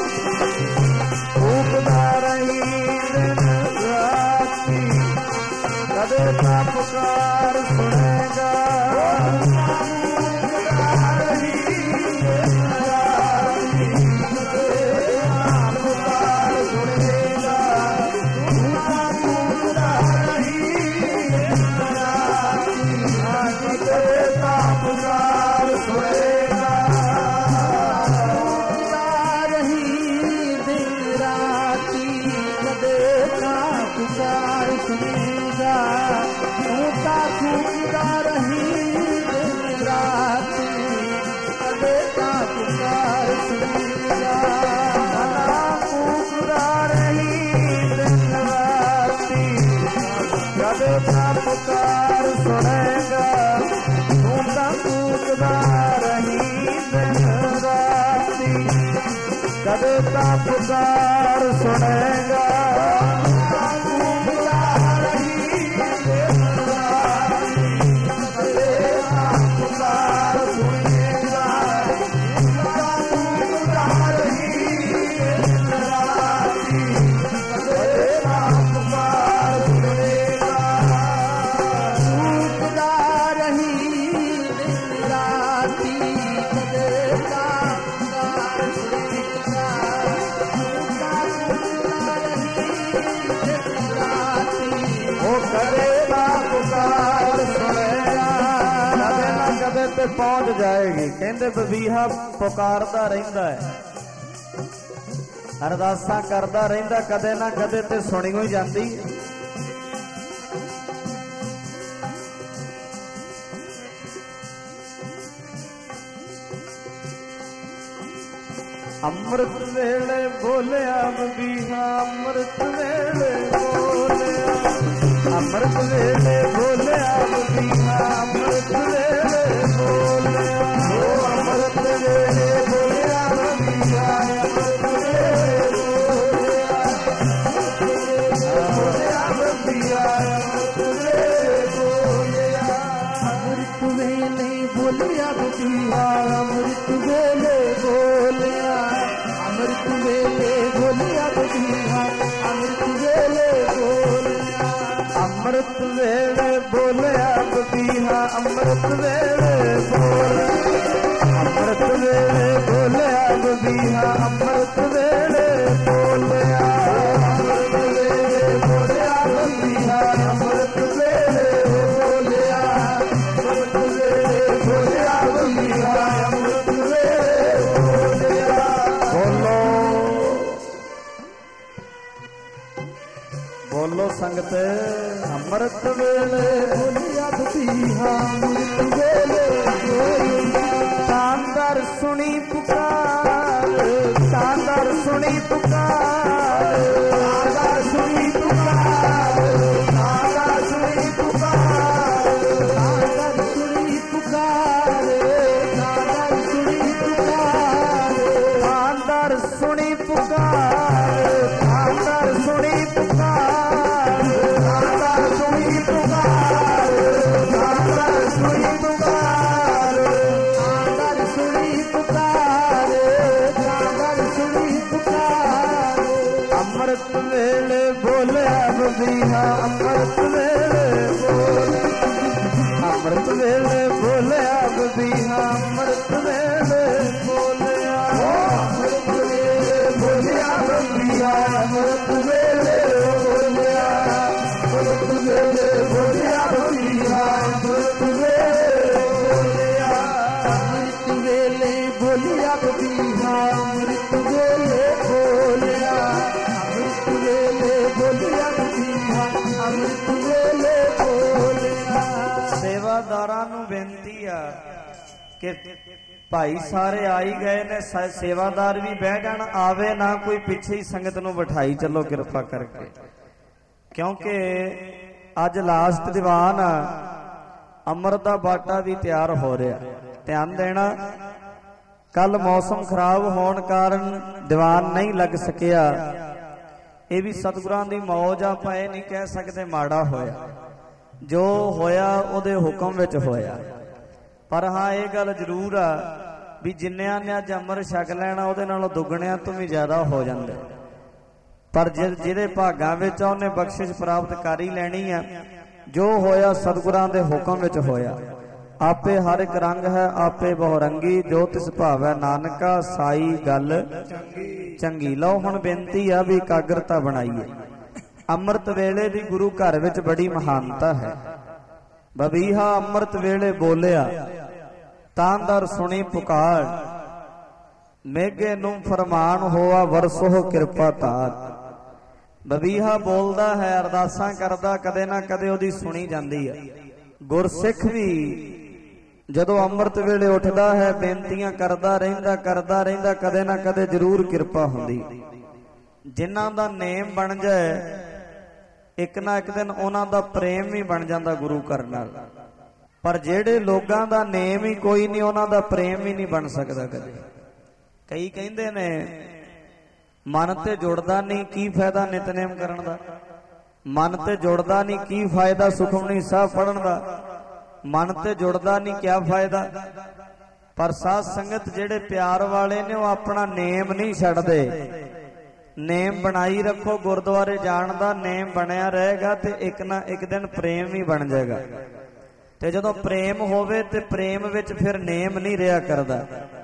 Speaker 1: ਕੂਕਦਾ ਰਹੀ ਦਿਨ ਰਾਤੀ, ਕਦੇ ਤਾਂ ਪੁਕਾਰ ਸੁਣੇਗਾ। ਕਦੇ ਨਾ ਪੁਕਾਰ ਸੁਣਿਆ, ਕਦੇ ਨਾ ਕਦੇ ਤੇ ਪਹੁੰਚ ਜਾਏਗੀ। ਕਹਿੰਦੇ ਬਬੀਹਾ ਪੁਕਾਰਦਾ ਰਹਿੰਦਾ ਹੈ, ਅਰਦਾਸਾਂ ਕਰਦਾ ਰਹਿੰਦਾ, ਕਦੇ ਨਾ ਕਦੇ ਤੇ ਸੁਣੀ ਹੋਈ ਜਾਂਦੀ ਹੈ। ਅੰਮ੍ਰਿਤ ਵੇਲੇ ਬੋਲਿਆ ਬਬੀਹਾ, ਅੰਮ੍ਰਿਤ ਵੇਲੇ ਬੋਲਿਆ, ਅੰਮ੍ਰਿਤ ਵੇਲੇ ਬੋਲਿਆ ਬਬੀਹਾ, ਅੰਮ੍ਰਿਤ ਵੇਲੇ ਬੋਲਿਆ, ਅੰਮ੍ਰਿਤ ਵੇਲੇ ਬੋਲਿਆ ਬਬੀਹਾ, ਅੰਮ੍ਰਿਤ ਵੇਲੇ ਬੋਲਿਆ, ਬੋਲਿਆ ਬਬੀਹਾ, ਅੰਮ੍ਰਿਤ ਵੇਲੇ ਬੋਲਿਆ, ਅੰਮ੍ਰਿਤ ਵੇਲੇ ਬੋਲਿਆ ਬਬੀਹਾ, ਅੰਮ੍ਰਿਤ ਵੇਲੇ ਬੋਲਿਆ, ਅੰਮ੍ਰਿਤ ਵੇਲੇ ਬੋਲਿਆ ਬਬੀਹਾ, ਅੰਮ੍ਰਿਤ ਵੇਲੇ ਬੋਲਿਆ, ਅੰਮ੍ਰਿਤ ਵੇਲੇ ਬੋਲਿਆ ਬਬੀਹਾ, ਅੰਮ੍ਰਿਤ ਵੇਲੇ ਬੋਲਿਆ, ਅੰਮ੍ਰਿਤ ਵੇਲੇ ਬੋਲਿਆ ਬਬੀਹਾ, ਅੰਮ੍ਰਿਤ ਵੇਲੇ ਬੋਲਿਆ, ਅੰਮ੍ਰਿਤ ਵੇਲੇ ਬੋਲਿਆ ਬਬੀਹਾ, ਅੰਮ੍ਰਿਤ ਵੇਲੇ ਬੋਲਿਆ, ਅੰਮ੍ਰਿਤ ਵੇਲੇ ਬੋਲਿਆ ਬਬੀਹਾ, ਅੰਮ੍ਰਿਤ ਵੇਲੇ ਬੋਲਿਆ। ਬੋਲੋ ਬੋਲੋ ਸੰਗਤ, ਅੰਮ੍ਰਿਤ ਵੇਲੇ ਬੋਲਿਆ ਬਬੀਹਾ, ਅੰਮ੍ਰਿਤ ਵੇਲੇ ਬੋਲਿਆ, ਸ਼ਾਨਦਾਰ ਸੁਣੀ ਪੁਕਾਰ, ਸ਼ਾਨਦਾਰ ਸੁਣੀ ਪੁਕਾਰ, ਸ਼ਾਨਦਾਰ ਸੁਣੀ ਪੁਕਾਰ, ਸ਼ਾਨਦਾਰ ਸੁਣੀ ਪੁਕਾਰ, ਸ਼ਾਨਦਾਰ ਸੁਣੀ ਪੁਕਾਰ, ਸ਼ਾਨਦਾਰ ਸੁਣੀ ਪੁਕਾਰ, ਸ਼ਾਨਦਾਰ ਸੁਣੀ ਪੁਕਾਰ, ਸ਼ਾਨਦਾਰ ਸੁਣੀ ਪੁਕਾਰ, ਸ਼ਾਨਦਾਰ ਸੁਣੀ ਪੁਕਾਰ, ਸ਼ਾਨਦਾਰ ਸੁਣੀ ਪੁਕਾਰ, ਸ਼ਾਨਦਾਰ ਸੁਣੀ ਪੁਕਾਰ, ਸ਼ਾਨਦਾਰ ਸੁਣੀ ਪੁਕਾਰ। ਅੰਮ੍ਰਿਤ ਵੇਲੇ ਬੋਲਿਆ ਬਬੀਹਾ, ਅੰਮ੍ਰਿਤ ਵੇਲੇ ਬੋਲਿਆ, ਅੰਮ੍ਰਿਤ ਵੇਲੇ ਬੋਲਿਆ ਬਬੀਹਾ, ਅੰਮ੍ਰਿਤ ਵੇਲੇ ਬੋਲਿਆ, ਅੰਮ੍ਰਿਤ ਵੇਲੇ ਬੋਲਿਆ ਬਬੀਹਾ, ਅੰਮ੍ਰਿਤ ਵੇਲੇ ਬੋਲਿਆ, ਅੰਮ੍ਰਿਤ ਵੇਲੇ ਬੋਲਿਆ ਬਬੀਹਾ, ਅੰਮ੍ਰਿਤ ਵੇਲੇ ਬੋਲਿਆ, ਅੰਮ੍ਰਿਤ ਵੇਲੇ ਬੋਲਿਆ ਬਬੀਹਾ, ਅੰਮ੍ਰਿਤ ਵੇਲੇ ਬੋਲਿਆ, ਅੰਮ੍ਰਿਤ ਵੇਲੇ ਬੋਲਿਆ ਬਬੀਹਾ, ਅੰਮ੍ਰਿਤ ਵੇਲੇ ਬੋਲਿਆ। ਸੇਵਾਦਾਰਾਂ ਨੂੰ ਬੇਨਤੀ ਆ ਕਿ ਭਾਈ ਸਾਰੇ ਆਈ ਗਏ ਨੇ, ਸੇਵਾਦਾਰ ਵੀ ਬਹਿ ਜਾਣ, ਆਵੇ ਨਾ ਕੋਈ ਪਿੱਛੇ ਹੀ ਸੰਗਤ ਨੂੰ ਬਿਠਾਈ ਚੱਲੋ ਕਿਰਪਾ ਕਰਕੇ, ਕਿਉਂਕਿ ਅੱਜ ਲਾਸਟ ਦੀਵਾਨ ਆ, ਅੰਮ੍ਰਿਤ ਦਾ ਬਾਟਾ ਵੀ ਤਿਆਰ ਹੋ ਰਿਹਾ, ਧਿਆਨ ਦੇਣਾ। ਕੱਲ ਮੌਸਮ ਖਰਾਬ ਹੋਣ ਕਾਰਨ ਦੀਵਾਨ ਨਹੀਂ ਲੱਗ ਸਕਿਆ, ਇਹ ਵੀ ਸਤਿਗੁਰਾਂ ਦੀ ਮੌਜ ਆ, ਆਪਾਂ ਇਹ ਨਹੀਂ ਕਹਿ ਸਕਦੇ ਮਾੜਾ ਹੋਇਆ, ਜੋ ਹੋਇਆ ਉਹਦੇ ਹੁਕਮ ਵਿੱਚ ਹੋਇਆ। ਪਰ ਹਾਂ ਇਹ ਗੱਲ ਜ਼ਰੂਰ ਆ ਵੀ ਜਿੰਨਿਆਂ ਨੇ ਅੱਜ ਅੰਮ੍ਰਿਤ ਛਕ ਲੈਣਾ ਉਹਦੇ ਨਾਲੋਂ ਦੁੱਗਣਿਆਂ ਤੋਂ ਵੀ ਜ਼ਿਆਦਾ ਹੋ ਜਾਂਦੇ, ਪਰ ਜਿਹਦੇ ਭਾਗਾਂ ਵਿੱਚ ਆ ਉਹਨੇ ਬਖਸ਼ਿਸ਼ ਪ੍ਰਾਪਤ ਕਰ ਹੀ ਲੈਣੀ ਆ। ਜੋ ਹੋਇਆ ਸਤਿਗੁਰਾਂ ਦੇ ਹੁਕਮ ਵਿੱਚ ਹੋਇਆ। ਆਪੇ ਹਰ ਇੱਕ ਰੰਗ ਹੈ ਆਪੇ ਬਹੁ ਰੰਗੀ, ਜੋ ਤਿਸ ਭਾਵੈ ਨਾਨਕਾ ਸਾਈ ਗੱਲ ਚੰਗੀ। ਲਓ ਹੁਣ ਬੇਨਤੀ ਆ ਵੀ ਇਕਾਗਰਤਾ ਬਣਾਈਏ। ਅੰਮ੍ਰਿਤ ਵੇਲੇ ਦੀ ਗੁਰੂ ਘਰ ਵਿੱਚ ਬੜੀ ਮਹਾਨਤਾ ਹੈ। ਬਬੀਹਾ ਅੰਮ੍ਰਿਤ ਵੇਲੇ ਬੋਲਿਆ, ਤਾਂ ਦਰ ਸੁਣੀ ਪੁਕਾਰ, ਮੇਘੇ ਨੂੰ ਫਰਮਾਨ ਹੋਆ ਵਰਸੋ ਕਿਰਪਾ ਤਾਰ। ਬਬੀਹਾ ਬੋਲਦਾ ਹੈ, ਅਰਦਾਸਾਂ ਕਰਦਾ, ਕਦੇ ਨਾ ਕਦੇ ਉਹਦੀ ਸੁਣੀ ਜਾਂਦੀ ਹੈ। ਗੁਰਸਿੱਖ ਵੀ ਜਦੋਂ ਅੰਮ੍ਰਿਤ ਵੇਲੇ ਉੱਠਦਾ ਹੈ ਬੇਨਤੀਆਂ ਕਰਦਾ ਰਹਿੰਦਾ, ਕਦੇ ਨਾ ਕਦੇ ਜ਼ਰੂਰ ਕਿਰਪਾ ਹੁੰਦੀ। ਜਿਨ੍ਹਾਂ ਦਾ ਨੇਮ ਬਣ ਜਾਏ ਇੱਕ ਨਾ ਇੱਕ ਦਿਨ ਉਹਨਾਂ ਦਾ ਪ੍ਰੇਮ ਵੀ ਬਣ ਜਾਂਦਾ ਗੁਰੂ ਘਰ ਨਾਲ। ਪਰ ਜਿਹੜੇ ਲੋਕਾਂ ਦਾ ਨੇਮ ਹੀ ਕੋਈ ਨਹੀਂ ਉਹਨਾਂ ਦਾ ਪ੍ਰੇਮ ਵੀ ਨਹੀਂ ਬਣ ਸਕਦਾ ਕਦੇ। ਕਈ ਕਹਿੰਦੇ ਨੇ ਮਨ ਤੇ ਜੁੜਦਾ ਨਹੀਂ, ਕੀ ਫਾਇਦਾ ਨਿਤਨੇਮ ਕਰਨ ਦਾ। ਮਨ ਤੇ ਜੁੜਦਾ ਨਹੀਂ, ਕੀ ਫਾਇਦਾ ਸੁਖਮਨੀ ਸਾਹਿਬ ਪੜ੍ਹਨ ਦਾ। ਮਨ ਤੇ ਜੁੜਦਾ ਨਹੀਂ, ਕਿਆ ਫਾਇਦਾ। ਪਰ ਸਾਧ ਸੰਗਤ ਜਿਹੜੇ ਪਿਆਰ ਵਾਲੇ ਨੇ ਉਹ ਆਪਣਾ ਨੇਮ ਨਹੀਂ ਛੱਡਦੇ। ਨੇਮ ਬਣਾਈ ਰੱਖੋ, ਗੁਰਦੁਆਰੇ ਜਾਣ ਦਾ ਨੇਮ ਬਣਿਆ ਰਹੇਗਾ ਤੇ ਇੱਕ ਨਾ ਇੱਕ ਦਿਨ ਪ੍ਰੇਮ ਵੀ ਬਣ ਜਾਏਗਾ। ਤੇ ਜਦੋਂ ਪ੍ਰੇਮ ਹੋਵੇ ਤੇ ਪ੍ਰੇਮ ਵਿੱਚ ਫਿਰ ਨੇਮ ਨਹੀਂ ਰਿਹਾ ਕਰਦਾ।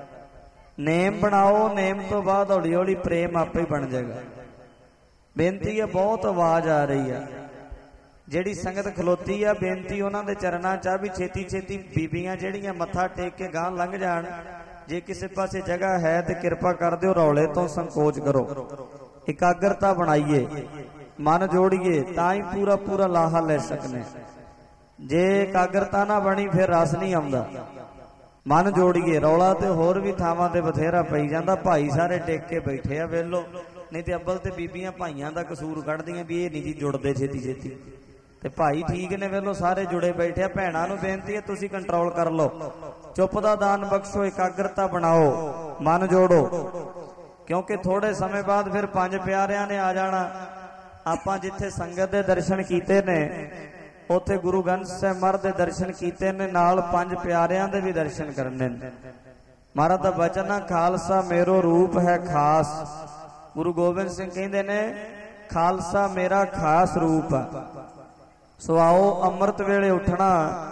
Speaker 1: ਨੇਮ ਬਣਾਓ, ਨੇਮ ਤੋਂ ਬਾਅਦ ਹੌਲੀ ਹੌਲੀ ਪ੍ਰੇਮ ਆਪੇ ਹੀ ਬਣ ਜਾਏਗਾ। ਬੇਨਤੀ ਹੈ, ਬਹੁਤ ਆਵਾਜ਼ ਆ ਰਹੀ ਹੈ, ਜਿਹੜੀ ਸੰਗਤ ਖਲੋਤੀ ਆ ਬੇਨਤੀ ਉਹਨਾਂ ਦੇ ਚਰਨਾਂ 'ਚ ਆ ਵੀ ਛੇਤੀ ਛੇਤੀ ਬੀਬੀਆਂ ਜਿਹੜੀਆਂ ਮੱਥਾ ਟੇਕ ਕੇ ਗਾਂਹ ਲੰਘ ਜਾਣ। ਜੇ ਕਿਸੇ ਪਾਸੇ ਜਗ੍ਹਾ ਹੈ ਤੇ ਕਿਰਪਾ ਕਰ ਦਿਓ, ਰੌਲੇ ਤੋਂ ਸੰਕੋਚ ਕਰੋ, ਇਕਾਗਰਤਾ ਬਣਾਈਏ, ਮਨ ਜੋੜੀਏ, ਤਾਂ ਹੀ ਪੂਰਾ ਪੂਰਾ ਲਾਹਾ ਲੈ ਸਕਨੇ। ਜੇ ਇਕਾਗਰਤਾ ਨਾ ਬਣੀ ਫਿਰ ਰਸ ਨਹੀਂ ਆਉਂਦਾ। ਮਨ ਜੋੜੀਏ, ਰੌਲਾ ਤੇ ਹੋਰ ਵੀ ਥਾਵਾਂ ਤੇ ਬਥੇਰਾ ਪਈ ਜਾਂਦਾ। ਭਾਈ ਸਾਰੇ ਟੇਕ ਕੇ ਬੈਠੇ ਆ ਵੇਲੋ, ਨਹੀਂ ਤੇ ਅੱਬਲ ਤੇ ਬੀਬੀਆਂ ਭਾਈਆਂ ਦਾ ਕਸੂਰ ਕੱਢਦੀਆਂ ਵੀ ਇਹ ਨਹੀਂ ਜੀ ਜੁੜਦੇ ਛੇਤੀ ਛੇਤੀ, ਤੇ ਭਾਈ ਠੀਕ ਨੇ ਵੇਲੋ ਸਾਰੇ ਜੁੜੇ ਬੈਠੇ ਆ। ਭੈਣਾਂ ਨੂੰ ਬੇਨਤੀ ਹੈ ਤੁਸੀਂ ਕੰਟਰੋਲ ਕਰ ਲਓ, ਚੁੱਪ ਦਾ ਦਾਨ ਬਖਸ਼ੋ, ਇਕਾਗਰਤਾ ਬਣਾਓ, ਮਨ ਜੋੜੋ, ਕਿਉਂਕਿ ਥੋੜੇ ਸਮੇਂ ਬਾਅਦ ਫਿਰ ਪੰਜ ਪਿਆਰਿਆਂ ਨੇ ਆ ਜਾਣਾ। ਆਪਾਂ ਜਿੱਥੇ ਸੰਗਤ ਦੇ ਦਰਸ਼ਨ ਕੀਤੇ ਨੇ ਉੱਥੇ ਗੁਰੂ ਗ੍ਰੰਥ ਸਾਹਿਬ ਮਹਾਰਾਜ ਦੇ ਦਰਸ਼ਨ ਕੀਤੇ ਨੇ, ਨਾਲ ਪੰਜ ਪਿਆਰਿਆਂ ਦੇ ਵੀ ਦਰਸ਼ਨ ਕਰਨੇ ਨੇ। ਮਹਾਰਾਜ ਦਾ ਬਚਨ ਆ, ਖਾਲਸਾ ਮੇਰੋ ਰੂਪ ਹੈ ਖਾਸ। ਗੁਰੂ ਗੋਬਿੰਦ ਸਿੰਘ ਕਹਿੰਦੇ ਨੇ ਖਾਲਸਾ ਮੇਰਾ ਖਾਸ ਰੂਪ ਆ। ਸੋ ਆਓ ਅੰਮ੍ਰਿਤ ਵੇਲੇ ਉੱਠਣਾ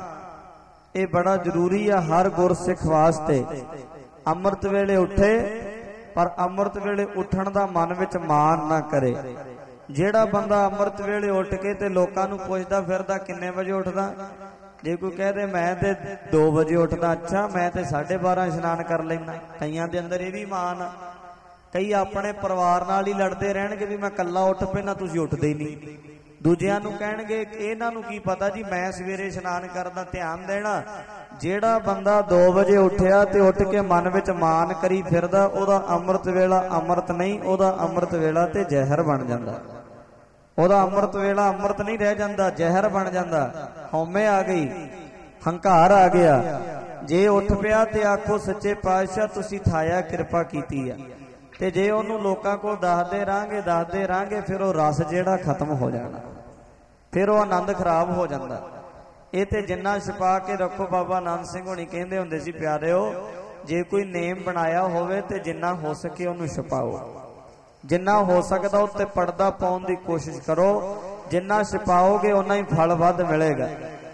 Speaker 1: ਇਹ ਬੜਾ ਜ਼ਰੂਰੀ ਆ ਹਰ ਗੁਰਸਿੱਖ ਵਾਸਤੇ। ਅੰਮ੍ਰਿਤ ਵੇਲੇ ਉੱਠੇ, ਪਰ ਅੰਮ੍ਰਿਤ ਵੇਲੇ ਉੱਠਣ ਦਾ ਮਨ ਵਿੱਚ ਮਾਣ ਨਾ ਕਰੇ। ਜਿਹੜਾ ਬੰਦਾ ਅੰਮ੍ਰਿਤ ਵੇਲੇ ਉੱਠ ਕੇ ਤੇ ਲੋਕਾਂ ਨੂੰ ਪੁੱਛਦਾ ਫਿਰਦਾ ਕਿੰਨੇ ਵਜੇ ਉੱਠਦਾ, ਜੇ ਕੋਈ ਕਹਦੇ ਮੈਂ ਤੇ 2 ਵਜੇ ਉੱਠਦਾ, ਅੱਛਾ ਮੈਂ ਤੇ 12:30 ਇਸ਼ਨਾਨ ਕਰ ਲੈਂਦਾ। ਕਈਆਂ ਦੇ ਅੰਦਰ ਇਹ ਵੀ ਮਾਣ। ਕਈ ਆਪਣੇ ਪਰਿਵਾਰ ਨਾਲ ਹੀ ਲੜਦੇ ਰਹਿਣਗੇ ਵੀ ਮੈਂ ਇਕੱਲਾ ਉੱਠ ਪੈਣਾ, ਤੁਸੀਂ ਉੱਠਦੇ ਹੀ ਨਹੀਂ। ਦੂਜਿਆਂ ਨੂੰ ਕਹਿਣਗੇ ਇਹਨਾਂ ਨੂੰ ਕੀ ਪਤਾ ਜੀ ਮੈਂ ਸਵੇਰੇ ਇਸ਼ਨਾਨ ਕਰਦਾ। ਧਿਆਨ ਦੇਣਾ, ਜਿਹੜਾ ਬੰਦਾ 2 ਵਜੇ ਉੱਠਿਆ ਤੇ ਉੱਠ ਕੇ ਮਨ ਵਿੱਚ ਮਾਨ ਕਰੀ ਫਿਰਦਾ, ਉਹਦਾ ਅੰਮ੍ਰਿਤ ਵੇਲਾ ਅੰਮ੍ਰਿਤ ਨਹੀਂ, ਉਹਦਾ ਅੰਮ੍ਰਿਤ ਵੇਲਾ ਤੇ ਜ਼ਹਿਰ ਬਣ ਜਾਂਦਾ। ਉਹਦਾ ਅੰਮ੍ਰਿਤ ਵੇਲਾ ਅੰਮ੍ਰਿਤ ਨਹੀਂ ਰਹਿ ਜਾਂਦਾ, ਜ਼ਹਿਰ ਬਣ ਜਾਂਦਾ। ਹਉਮੈ ਆ ਗਈ, ਹੰਕਾਰ ਆ ਗਿਆ। ਜੇ ਉੱਠ ਪਿਆ ਤੇ ਆਖੋ ਸੱਚੇ ਪਾਤਸ਼ਾਹ ਤੁਸੀਂ ਥਾਇਆ ਕਿਰਪਾ ਕੀਤੀ ਆ, ਤੇ ਜੇ ਉਹਨੂੰ ਲੋਕਾਂ ਕੋਲ ਦੱਸਦੇ ਰਾਂਗੇ ਫਿਰ ਉਹ ਰਸ ਜਿਹੜਾ ਖਤਮ ਹੋ ਜਾਣਾ, ਫਿਰ ਉਹ ਆਨੰਦ ਖਰਾਬ ਹੋ ਜਾਂਦਾ। ਇਹ ਤੇ ਜਿੰਨਾ ਛਪਾ ਕੇ ਰੱਖੋ। ਬਾਬਾ ਆਨੰਦ ਸਿੰਘ ਹੋਣੀ ਕਹਿੰਦੇ ਹੁੰਦੇ ਸੀ, ਪਿਆਰਿਓ ਜੇ ਕੋਈ ਨੇਮ ਬਣਾਇਆ ਹੋਵੇ ਤੇ ਜਿੰਨਾ ਹੋ ਸਕੇ ਉਹਨੂੰ ਛਪਾਓ, ਜਿੰਨਾ ਹੋ ਸਕਦਾ ਉੱਤੇ ਪਰਦਾ ਪਾਉਣ ਦੀ ਕੋਸ਼ਿਸ਼ ਕਰੋ। ਜਿੰਨਾ ਛਪਾਓਗੇ ਓਨਾ ਹੀ ਫਲ ਵੱਧ ਮਿਲੇਗਾ।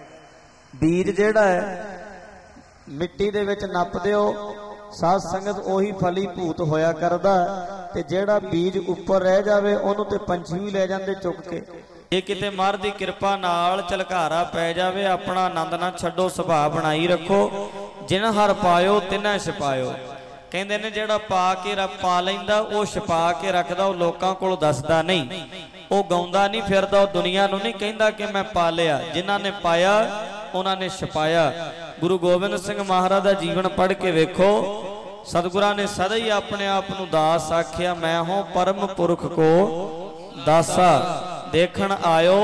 Speaker 1: ਬੀਜ ਜਿਹੜਾ ਹੈ ਮਿੱਟੀ ਦੇ ਵਿੱਚ ਨੱਪ ਦਿਓ, ਸਾਧ ਸੰਗਤ ਉਹੀ ਫਲੀ ਭੂਤ ਹੋਇਆ ਕਰਦਾ। ਤੇ ਜਿਹੜਾ ਬੀਜ ਉੱਪਰ ਰਹਿ ਜਾਵੇ ਉਹਨੂੰ ਤੇ ਪੰਛੀ ਵੀ ਲੈ ਜਾਂਦੇ ਚੁੱਕ ਕੇ। ਜੇ ਕਿਤੇ ਮਹਾਰਾਜ ਦੀ ਕਿਰਪਾ ਨਾਲ ਝਲਕਾਰਾ ਪੈ ਜਾਵੇ, ਆਪਣਾ ਆਨੰਦ ਨਾ ਛੱਡੋ, ਸੁਭਾਅ ਬਣਾਈ ਰੱਖੋ। ਜਿਨ ਹਰ ਪਾਇਓ ਤਿਨੈ ਛਪਾਇਓ। ਕਹਿੰਦੇ ਨੇ ਜਿਹੜਾ ਪਾ ਲੈਂਦਾ ਉਹ ਛਪਾ ਕੇ ਰੱਖਦਾ, ਉਹ ਲੋਕਾਂ ਕੋਲ ਦੱਸਦਾ ਨਹੀਂ, ਉਹ ਗਾਉਂਦਾ ਨਹੀਂ ਫਿਰਦਾ, ਉਹ ਦੁਨੀਆ ਨੂੰ ਨਹੀਂ ਕਹਿੰਦਾ ਕਿ ਮੈਂ ਪਾ ਲਿਆ। ਜਿਨ੍ਹਾਂ ਨੇ ਪਾਇਆ ਉਹਨਾਂ ਨੇ ਛਪਾਇਆ। ਗੁਰੂ ਗੋਬਿੰਦ ਸਿੰਘ ਮਹਾਰਾਜ ਦਾ ਜੀਵਨ ਪੜ੍ਹ ਕੇ ਵੇਖੋ, ਸਤਿਗੁਰਾਂ ਨੇ ਸਦਾ ਹੀ ਆਪਣੇ ਆਪ ਨੂੰ ਦਾਸ ਆਖਿਆ। ਮੈਂ ਹੋ ਪਰਮ ਪੁਰਖ ਕੋ ਦਾਸਾ, ਦੇਖਣ ਆਇਓ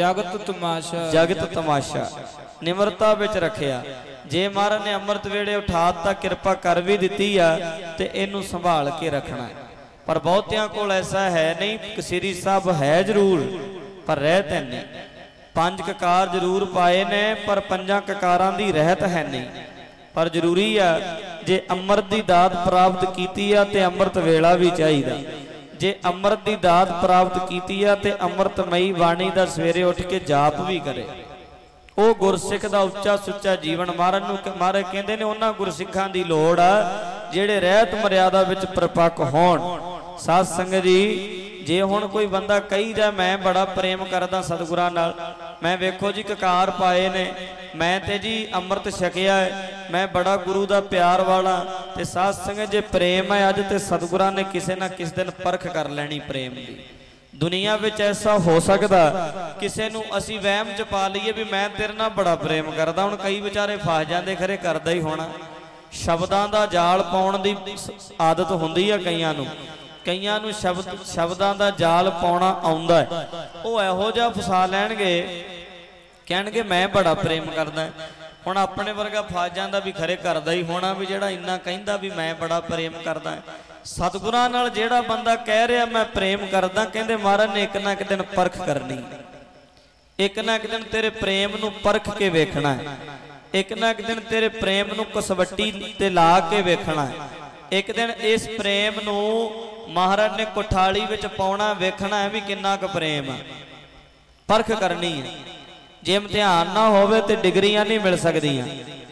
Speaker 1: ਜਗਤ ਤਮਾਸ਼ਾ। ਨਿਮਰਤਾ ਵਿੱਚ ਰੱਖਿਆ। ਜੇ ਮਹਾਰਾਜ ਨੇ ਅੰਮ੍ਰਿਤ ਵੇਲੇ ਉਠਾਤਾ, ਕਿਰਪਾ ਕਰ ਵੀ ਦਿੱਤੀ ਆ, ਤੇ ਇਹਨੂੰ ਸੰਭਾਲ ਕੇ ਰੱਖਣਾ। ਪਰ ਬਹੁਤਿਆਂ ਕੋਲ ਐਸਾ ਹੈ ਨਹੀਂ। ਕਸੀਰੀ ਸਾਹਿਬ ਹੈ ਜ਼ਰੂਰ ਪਰ ਰਹਿਤ ਹੈ ਨਹੀਂ। 5 ਕਕਾਰ ਜ਼ਰੂਰ ਪਾਏ ਨੇ ਪਰ 5 ਕਕਾਰਾਂ ਦੀ ਰਹਿਤ ਹੈ ਨਹੀਂ। ਪਰ ਜ਼ਰੂਰੀ ਆ ਜੇ ਅੰਮ੍ਰਿਤ ਦੀ ਦਾਤ ਪ੍ਰਾਪਤ ਕੀਤੀ ਆ ਤੇ ਅੰਮ੍ਰਿਤ ਵੇਲਾ ਵੀ ਚਾਹੀਦਾ। ਜੇ ਅੰਮ੍ਰਿਤ ਦੀ ਦਾਤ ਪ੍ਰਾਪਤ ਕੀਤੀ ਆ ਤੇ ਅੰਮ੍ਰਿਤਮਈ ਬਾਣੀ ਦਾ ਸਵੇਰੇ ਉੱਠ ਕੇ ਜਾਪ ਵੀ ਕਰੇ। ਉਹ ਗੁਰਸਿੱਖ ਦਾ ਉੱਚਾ ਸੁੱਚਾ ਜੀਵਨ। ਮਹਾਰਾਜ ਕਹਿੰਦੇ ਨੇ ਉਹਨਾਂ ਗੁਰਸਿੱਖਾਂ ਦੀ ਲੋੜ ਆ ਜਿਹੜੇ ਰਹਿਤ ਮਰਿਆਦਾ ਵਿੱਚ ਪ੍ਰਪੱਕ ਹੋਣ। ਸਾਧ ਸੰਗਤ ਜੀ, ਜੇ ਹੁਣ ਕੋਈ ਬੰਦਾ ਕਹੀ ਜਾ ਮੈਂ ਬੜਾ ਪ੍ਰੇਮ ਕਰਦਾ ਸਤਿਗੁਰਾਂ ਨਾਲ, ਮੈਂ ਵੇਖੋ ਜੀ ਕਕਾਰ ਪਾਏ ਨੇ, ਮੈਂ ਤੇ ਜੀ ਅੰਮ੍ਰਿਤ ਛਕਿਆ ਹੈ, ਮੈਂ ਬੜਾ ਗੁਰੂ ਦਾ ਪਿਆਰ ਵਾਲਾ। ਤੇ ਸਾਧ ਸੰਗਤ ਜੇ ਪ੍ਰੇਮ ਹੈ ਅੱਜ, ਤੇ ਸਤਿਗੁਰਾਂ ਨੇ ਕਿਸੇ ਨਾ ਕਿਸੇ ਦਿਨ ਪਰਖ ਕਰ ਲੈਣੀ ਪ੍ਰੇਮ ਦੀ। ਦੁਨੀਆ ਵਿੱਚ ਐਸਾ ਹੋ ਸਕਦਾ ਕਿਸੇ ਨੂੰ ਅਸੀਂ ਵਹਿਮ ਚ ਪਾ ਲਈਏ ਵੀ ਮੈਂ ਤੇਰੇ ਨਾਲ ਬੜਾ ਪ੍ਰੇਮ ਕਰਦਾ। ਹੁਣ ਕਈ ਵਿਚਾਰੇ ਫਸ ਜਾਂਦੇ, ਖਰੇ ਕਰਦਾ ਹੀ ਹੋਣਾ। ਸ਼ਬਦਾਂ ਦਾ ਜਾਲ ਪਾਉਣ ਦੀ ਆਦਤ ਹੁੰਦੀ ਆ ਕਈਆਂ ਨੂੰ ਸ਼ਬਦਾਂ ਦਾ ਜਾਲ ਪਾਉਣਾ ਆਉਂਦਾ ਹੈ। ਉਹ ਇਹੋ ਜਿਹਾ ਫਸਾ ਲੈਣਗੇ, ਕਹਿਣਗੇ ਮੈਂ ਬੜਾ ਪ੍ਰੇਮ ਕਰਦਾ। ਹੁਣ ਆਪਣੇ ਵਰਗਾ ਫਸ ਜਾਂਦਾ ਵੀ ਖਰੇ ਕਰਦਾ ਹੀ ਹੋਣਾ, ਵੀ ਜਿਹੜਾ ਇੰਨਾ ਕਹਿੰਦਾ ਵੀ ਮੈਂ ਬੜਾ ਪ੍ਰੇਮ ਕਰਦਾ। ਸਤਿਗੁਰਾਂ ਨਾਲ ਜਿਹੜਾ ਬੰਦਾ ਕਹਿ ਰਿਹਾ ਮੈਂ ਪ੍ਰੇਮ ਕਰਦਾ, ਕਹਿੰਦੇ ਮਹਾਰਾਜ ਨੇ ਇੱਕ ਨਾ ਇੱਕ ਦਿਨ ਪਰਖ ਕਰਨੀ। ਇੱਕ ਨਾ ਇੱਕ ਦਿਨ ਤੇਰੇ ਪ੍ਰੇਮ ਨੂੰ ਪਰਖ ਕੇ ਵੇਖਣਾ ਹੈ। ਇੱਕ ਨਾ ਇੱਕ ਦਿਨ ਤੇਰੇ ਪ੍ਰੇਮ ਨੂੰ ਕਸਵੱਟੀ ਤੇ ਲਾ ਕੇ ਵੇਖਣਾ ਹੈ। ਇੱਕ ਦਿਨ ਇਸ ਪ੍ਰੇਮ ਨੂੰ ਮਹਾਰਾਜ ਨੇ ਕੋਠਾਲੀ ਵਿੱਚ ਪਾਉਣਾ, ਵੇਖਣਾ ਹੈ ਵੀ ਕਿੰਨਾ ਕੁ ਪ੍ਰੇਮ ਆ। ਪਰਖ ਕਰਨੀ ਹੈ। ਜੇ ਇਮਤਿਹਾਨ ਨਾ ਹੋਵੇ ਤੇ ਡਿਗਰੀਆਂ ਨਹੀਂ ਮਿਲ ਸਕਦੀਆਂ।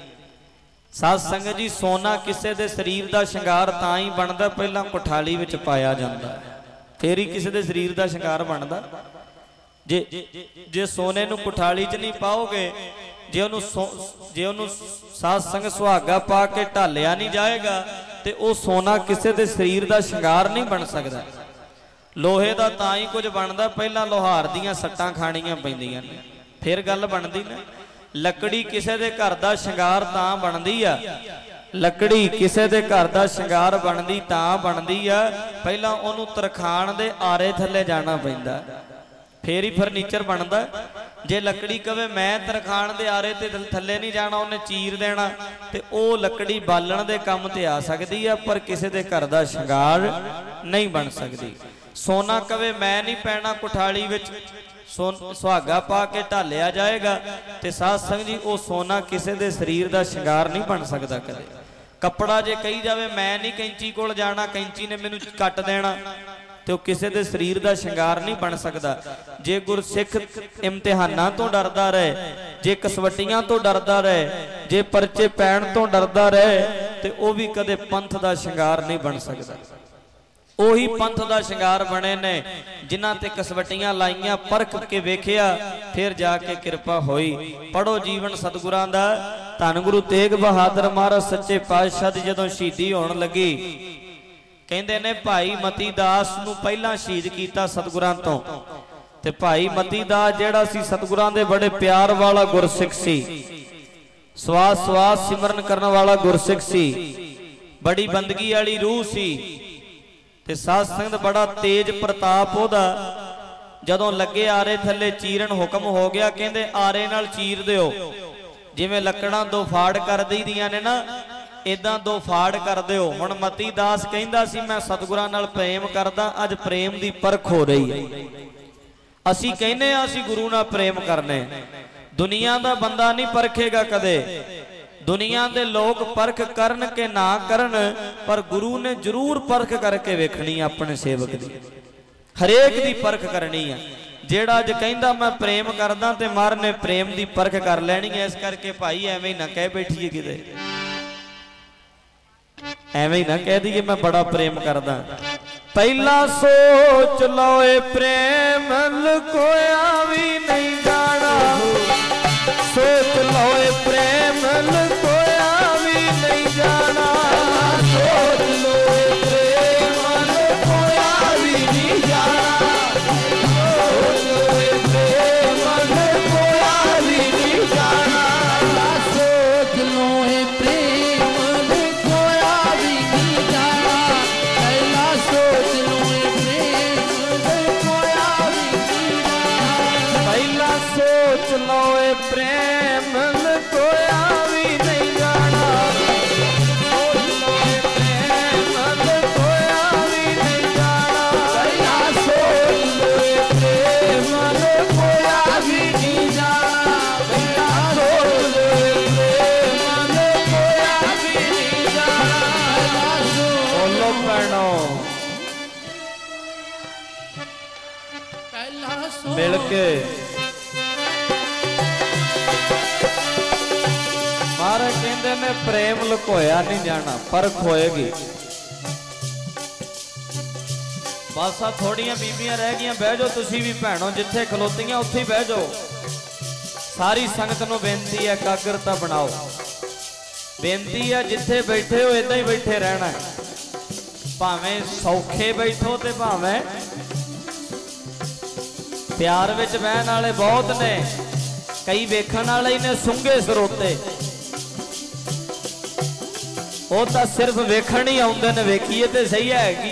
Speaker 1: ਸਾਧ ਸੰਗਤ ਜੀ, ਸੋਨਾ ਕਿਸੇ ਦੇ ਸਰੀਰ ਦਾ ਸ਼ਿੰਗਾਰ ਤਾਂ ਹੀ ਬਣਦਾ ਪਹਿਲਾਂ ਕੋਠਾਲੀ ਵਿੱਚ ਪਾਇਆ ਜਾਂਦਾ, ਫੇਰ ਹੀ ਕਿਸੇ ਦੇ ਸਰੀਰ ਦਾ ਸ਼ਿੰਗਾਰ ਬਣਦਾ। ਜੇ सोने नूं कुठाली च नहीं पाओगे, जे उन्होंने साध संग सुहागा पा के ढालिया नहीं जाएगा तो वह सोना किसी के शरीर का शिंगार नहीं बन सकता। लोहे का तां ही कुछ बनता, पहला लोहार दियां सट्टां खाणियां पैंदियां ने फिर गल बनती ना। लकड़ी किसी के घर का शिंगार तां बनती आ, लकड़ी किसी के घर का शिंगार बनती तां बनती आ, पहला उन्होंने तरखाण दे आरे थले जाना पैंदा, फिर ही फर्नीचर बनता। जे लकड़ी कवे मैं तरखाण दे आरे ते थले नहीं जाना, उन्हें चीर देना, तो वह लकड़ी बालण दे काम ते आ सकती है, पर किसी के घर का शिंगार नहीं बन सकती। सोना कवे मैं नहीं पैना कुठाली विच, सुहागा पा के ढालिया जाएगा, तो साध संग जी वो सोना किसी के शरीर का शिंगार नहीं बन सकता कदे। कपड़ा जे कही जाए मैं नहीं कैंची कोल जाना, कैंची ने मैनू कट देना, तो किसी के शरीर का शिंगार नहीं बन सकता। जे गुरसिख इम्तिहानां तो डरदा रहे, जे कसवटियां तो डरदा रहे, जे परचे पैण तो डरदा रहे, तो वह भी कदे पंथ का शिंगार नहीं बन सकता। ਉਹੀ पंथ का शिंगार बने ने जिन्हां ते कसवटियां लाइयां, परख के वेखिया फिर जाके कृपा होई। पढ़ो जीवन सतगुरां दा। धन गुरु तेग बहादुर महाराज सच्चे पातशाह दी जदों शहीदी होण लगी, कहंदे ने भाई मती दास नूं पहला शहीद कीता सतगुरां तो, ते भाई मती दास जिहड़ा सी सतगुरां दे बड़े प्यार वाला गुरसिख सी, सवास सवास सिमरन करने वाला गुरसिख सी, बड़ी बंदगी वाली रूह सी, ते साध संगत बड़ा तेज प्रताप ओदा। जदों लगे आरे थले चीरन हुक्म हो गया, कहंदे आरे नाल चीर दिओ, जिवें लकड़ां दो फाड़ कर दईदियां ने ना, इदां दो फाड़ कर दिओ। हुण मती दास कहंदा सी मैं सतगुरां नाल प्रेम करदा, अज प्रेम दी परख हो रही है। असीं कहने असीं गुरु नाल प्रेम करने, दुनिया दा बंदा नहीं परखेगा कदे, दुनिया के लोग परख करन के ना करन, पर गुरु ने जरूर परख करके वेखनी अपने सेवक दी, हरेक दी परख करनी है। जेड़ा अज कहंदा मैं प्रेम करदा ते मार ने प्रेम दी परख कर लैनी है। इस करके भाई एवें ही ना कह बैठिए किते, एवें ही ना कह दिए मैं बड़ा प्रेम करदा। पहला सोच लो ए प्रेम लुकोया भी नहीं जाना, सोच लो ए प्रेम लुकोया भी नहीं जाना, सोच लो ए प्रेम लुकोया भी नहीं जाना, सोच लो ए प्रेम लुकोया भी नहीं जाना,
Speaker 3: सोच लो ए प्रेम लुकोया भी नहीं जाना, पहला सोच लो ए प्रेम लुकोया भी नहीं जाना,
Speaker 1: पहला सोच लो ए प्रेम लुकोया भी नहीं जाना, सोच लो ए प्रेम लुकोया भी नहीं जाना,
Speaker 3: पहला सोच लो ए प्रेम लुकोया भी नहीं जाना, पहला सोच लो ए प्रेम लुकोया भी नहीं जाना, पहला
Speaker 1: बोलो भैनो
Speaker 3: सोच
Speaker 1: मिल के महाराज कहते ने प्रेम लुकोया नहीं जाना, परख होएगी। बस आ थोड़ियां बीबियां रह गई, बह जाओ तुसी भी भैनों, जिथे खलोतियां उत्थे बह जाओ। सारी संगत नूं बेनती है एकाग्रता बनाओ, बेनती है जिथे बैठे हो इदां ही बैठे रहना, भावें सौखे बैठो ते भावें प्यार विच बहन वाले बहुत ने, कई वेखण वाले ही ने सुंगे सरोते, वो तो सिर्फ वेखण ही आउंदे ने, वेखीए ते सही हैगी।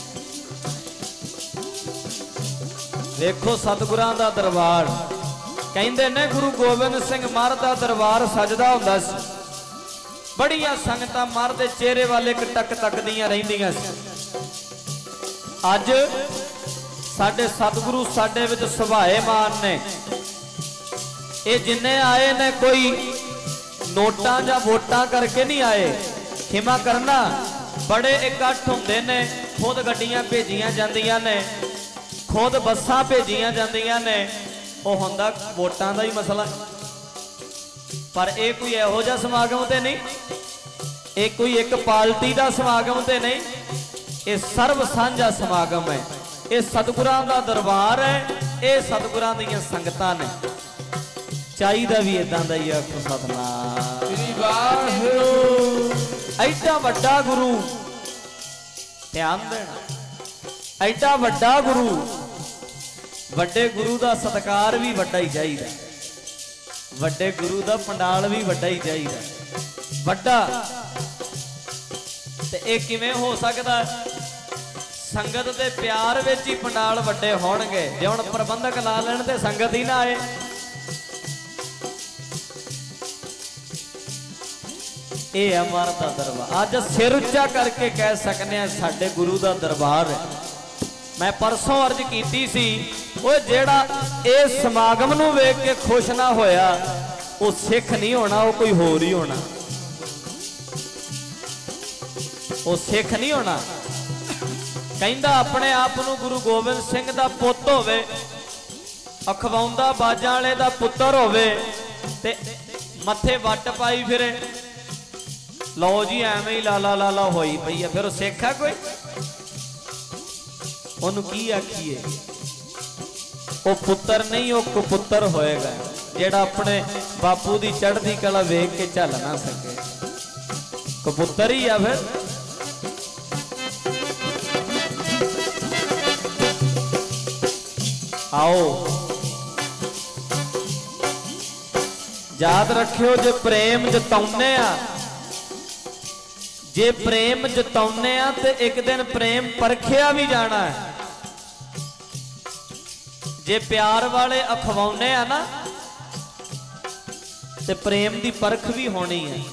Speaker 1: देखो सतगुरां दा दरबार, कहंदे ने गुरु गोबिंद सिंह महाराज दा दरबार सजदा हुंदा सी, बड़ियां संगतां महाराज दे चेहरे वाले एक टक तकदियां रहिंदियां सी। अज साडे सतगुरु साडे विच सुभाएमान ने, ये जिन्ने आए ने कोई नोटां जां वोटां करके नहीं आए, खिमा करना, बड़े इकट्ठ हुंदे ने, खुद गड्डियां भेजियां जांदियां ने, खुद बसां भेजियां जांदियां ने, वो हुंदा वोटां दा ही मसला। पर यह कोई इहो जिहा समागम ते नहीं, ये कोई एक पार्टी का समागम ते नहीं, ये सर्व सांझा समागम है, ये सतगुरां दा दरबार है। ਇਹ ਸਤਿਗੁਰਾਂ ਦੀਆਂ ਸੰਗਤਾਂ ਨੇ। ਚਾਹੀਦਾ ਵੀ ਇਦਾਂ ਦਾ ਹੀ ਆ। ਸਤਿਨਾਮ
Speaker 3: ਸ੍ਰੀ ਵਾਹਿਗੁਰੂ।
Speaker 1: ਐਡਾ ਵੱਡਾ ਗੁਰੂ, ਧਿਆਨ ਦੇਣਾ, ਐਡਾ ਵੱਡਾ ਗੁਰੂ, ਵੱਡੇ ਗੁਰੂ ਦਾ ਸਤਿਕਾਰ ਵੀ ਵੱਡਾ ਹੀ ਚਾਹੀਦਾ, ਵੱਡੇ ਗੁਰੂ ਦਾ ਪੰਡਾਲ ਵੀ ਵੱਡਾ ਹੀ ਚਾਹੀਦਾ, ਵੱਡਾ। ਤੇ ਇਹ ਕਿਵੇਂ ਹੋ ਸਕਦਾ? ਸੰਗਤ ਦੇ ਪਿਆਰ ਵਿੱਚ ਹੀ ਪੰਡਾਲ ਵੱਡੇ ਹੋਣਗੇ। ਜੇ ਹੁਣ ਪ੍ਰਬੰਧਕ ਲਾ ਲੈਣ ਤੇ ਸੰਗਤ ਹੀ ਨਾ ਆਏ। ਇਹ ਅਮਰ ਦਾ ਦਰਬਾਰ। ਅੱਜ ਸਿਰ ਉੱਚਾ ਕਰਕੇ ਕਹਿ ਸਕਨੇ ਆ ਸਾਡੇ ਗੁਰੂ ਦਾ ਦਰਬਾਰ ਹੈ। ਮੈਂ ਪਰਸੋਂ ਅਰਜ਼ ਕੀਤੀ ਸੀ, ਉਹ ਜਿਹੜਾ ਇਹ ਸਮਾਗਮ ਨੂੰ ਵੇਖ ਕੇ ਖੁਸ਼ ਨਾ ਹੋਇਆ ਉਹ ਸਿੱਖ ਨਹੀਂ ਹੋਣਾ, ਉਹ ਕੋਈ ਹੋਰ ਹੀ ਹੋਣਾ, ਉਹ ਸਿੱਖ ਨਹੀਂ ਹੋਣਾ। ਕਹਿੰਦਾ ਆਪਣੇ ਆਪ ਨੂੰ ਗੁਰੂ ਗੋਬਿੰਦ ਸਿੰਘ ਦਾ ਪੁੱਤ ਹੋਵੇ, ਅਖਵਾਉਂਦਾ ਬਾਜਾਂ ਵਾਲੇ ਦਾ ਪੁੱਤਰ ਹੋਵੇ ਤੇ ਮੱਥੇ ਵੱਟ ਪਾਈ ਫਿਰੇ। ਲਓ ਜੀ ਐਵੇਂ ਹੀ ਲਾਲਾ ਲਾਲਾ ਹੋਈ ਪਈ ਆ, ਫਿਰ ਉਹ ਸਿੱਖ ਆ ਕੋਈ? ਉਹਨੂੰ ਕੀ ਆਖੀਏ? ਉਹ ਪੁੱਤਰ ਨਹੀਂ, ਉਹ ਕੁਪੁੱਤਰ ਹੋਏਗਾ ਜਿਹੜਾ ਆਪਣੇ ਬਾਪੂ ਦੀ ਚੜ੍ਹਦੀ ਕਲਾ ਵੇਖ ਕੇ ਝੱਲ ਨਾ ਸਕੇ। ਕਬੂਤਰ ਹੀ ਆ ਫਿਰ। ਆਓ ਯਾਦ ਰੱਖਿਓ, ਜੇ ਪ੍ਰੇਮ ਜਤਾਉਨੇ ਆ, ਜੇ ਪ੍ਰੇਮ ਜਤਾਉਨੇ ਆ ਤੇ ਇੱਕ ਦਿਨ ਪ੍ਰੇਮ ਪਰਖਿਆ ਵੀ ਜਾਣਾ ਹੈ। ਜੇ ਪਿਆਰ ਵਾਲੇ ਅਖਵਾਉਨੇ ਆ ਨਾ ਤੇ ਪ੍ਰੇਮ ਦੀ ਪਰਖ ਵੀ ਹੋਣੀ ਹੈ।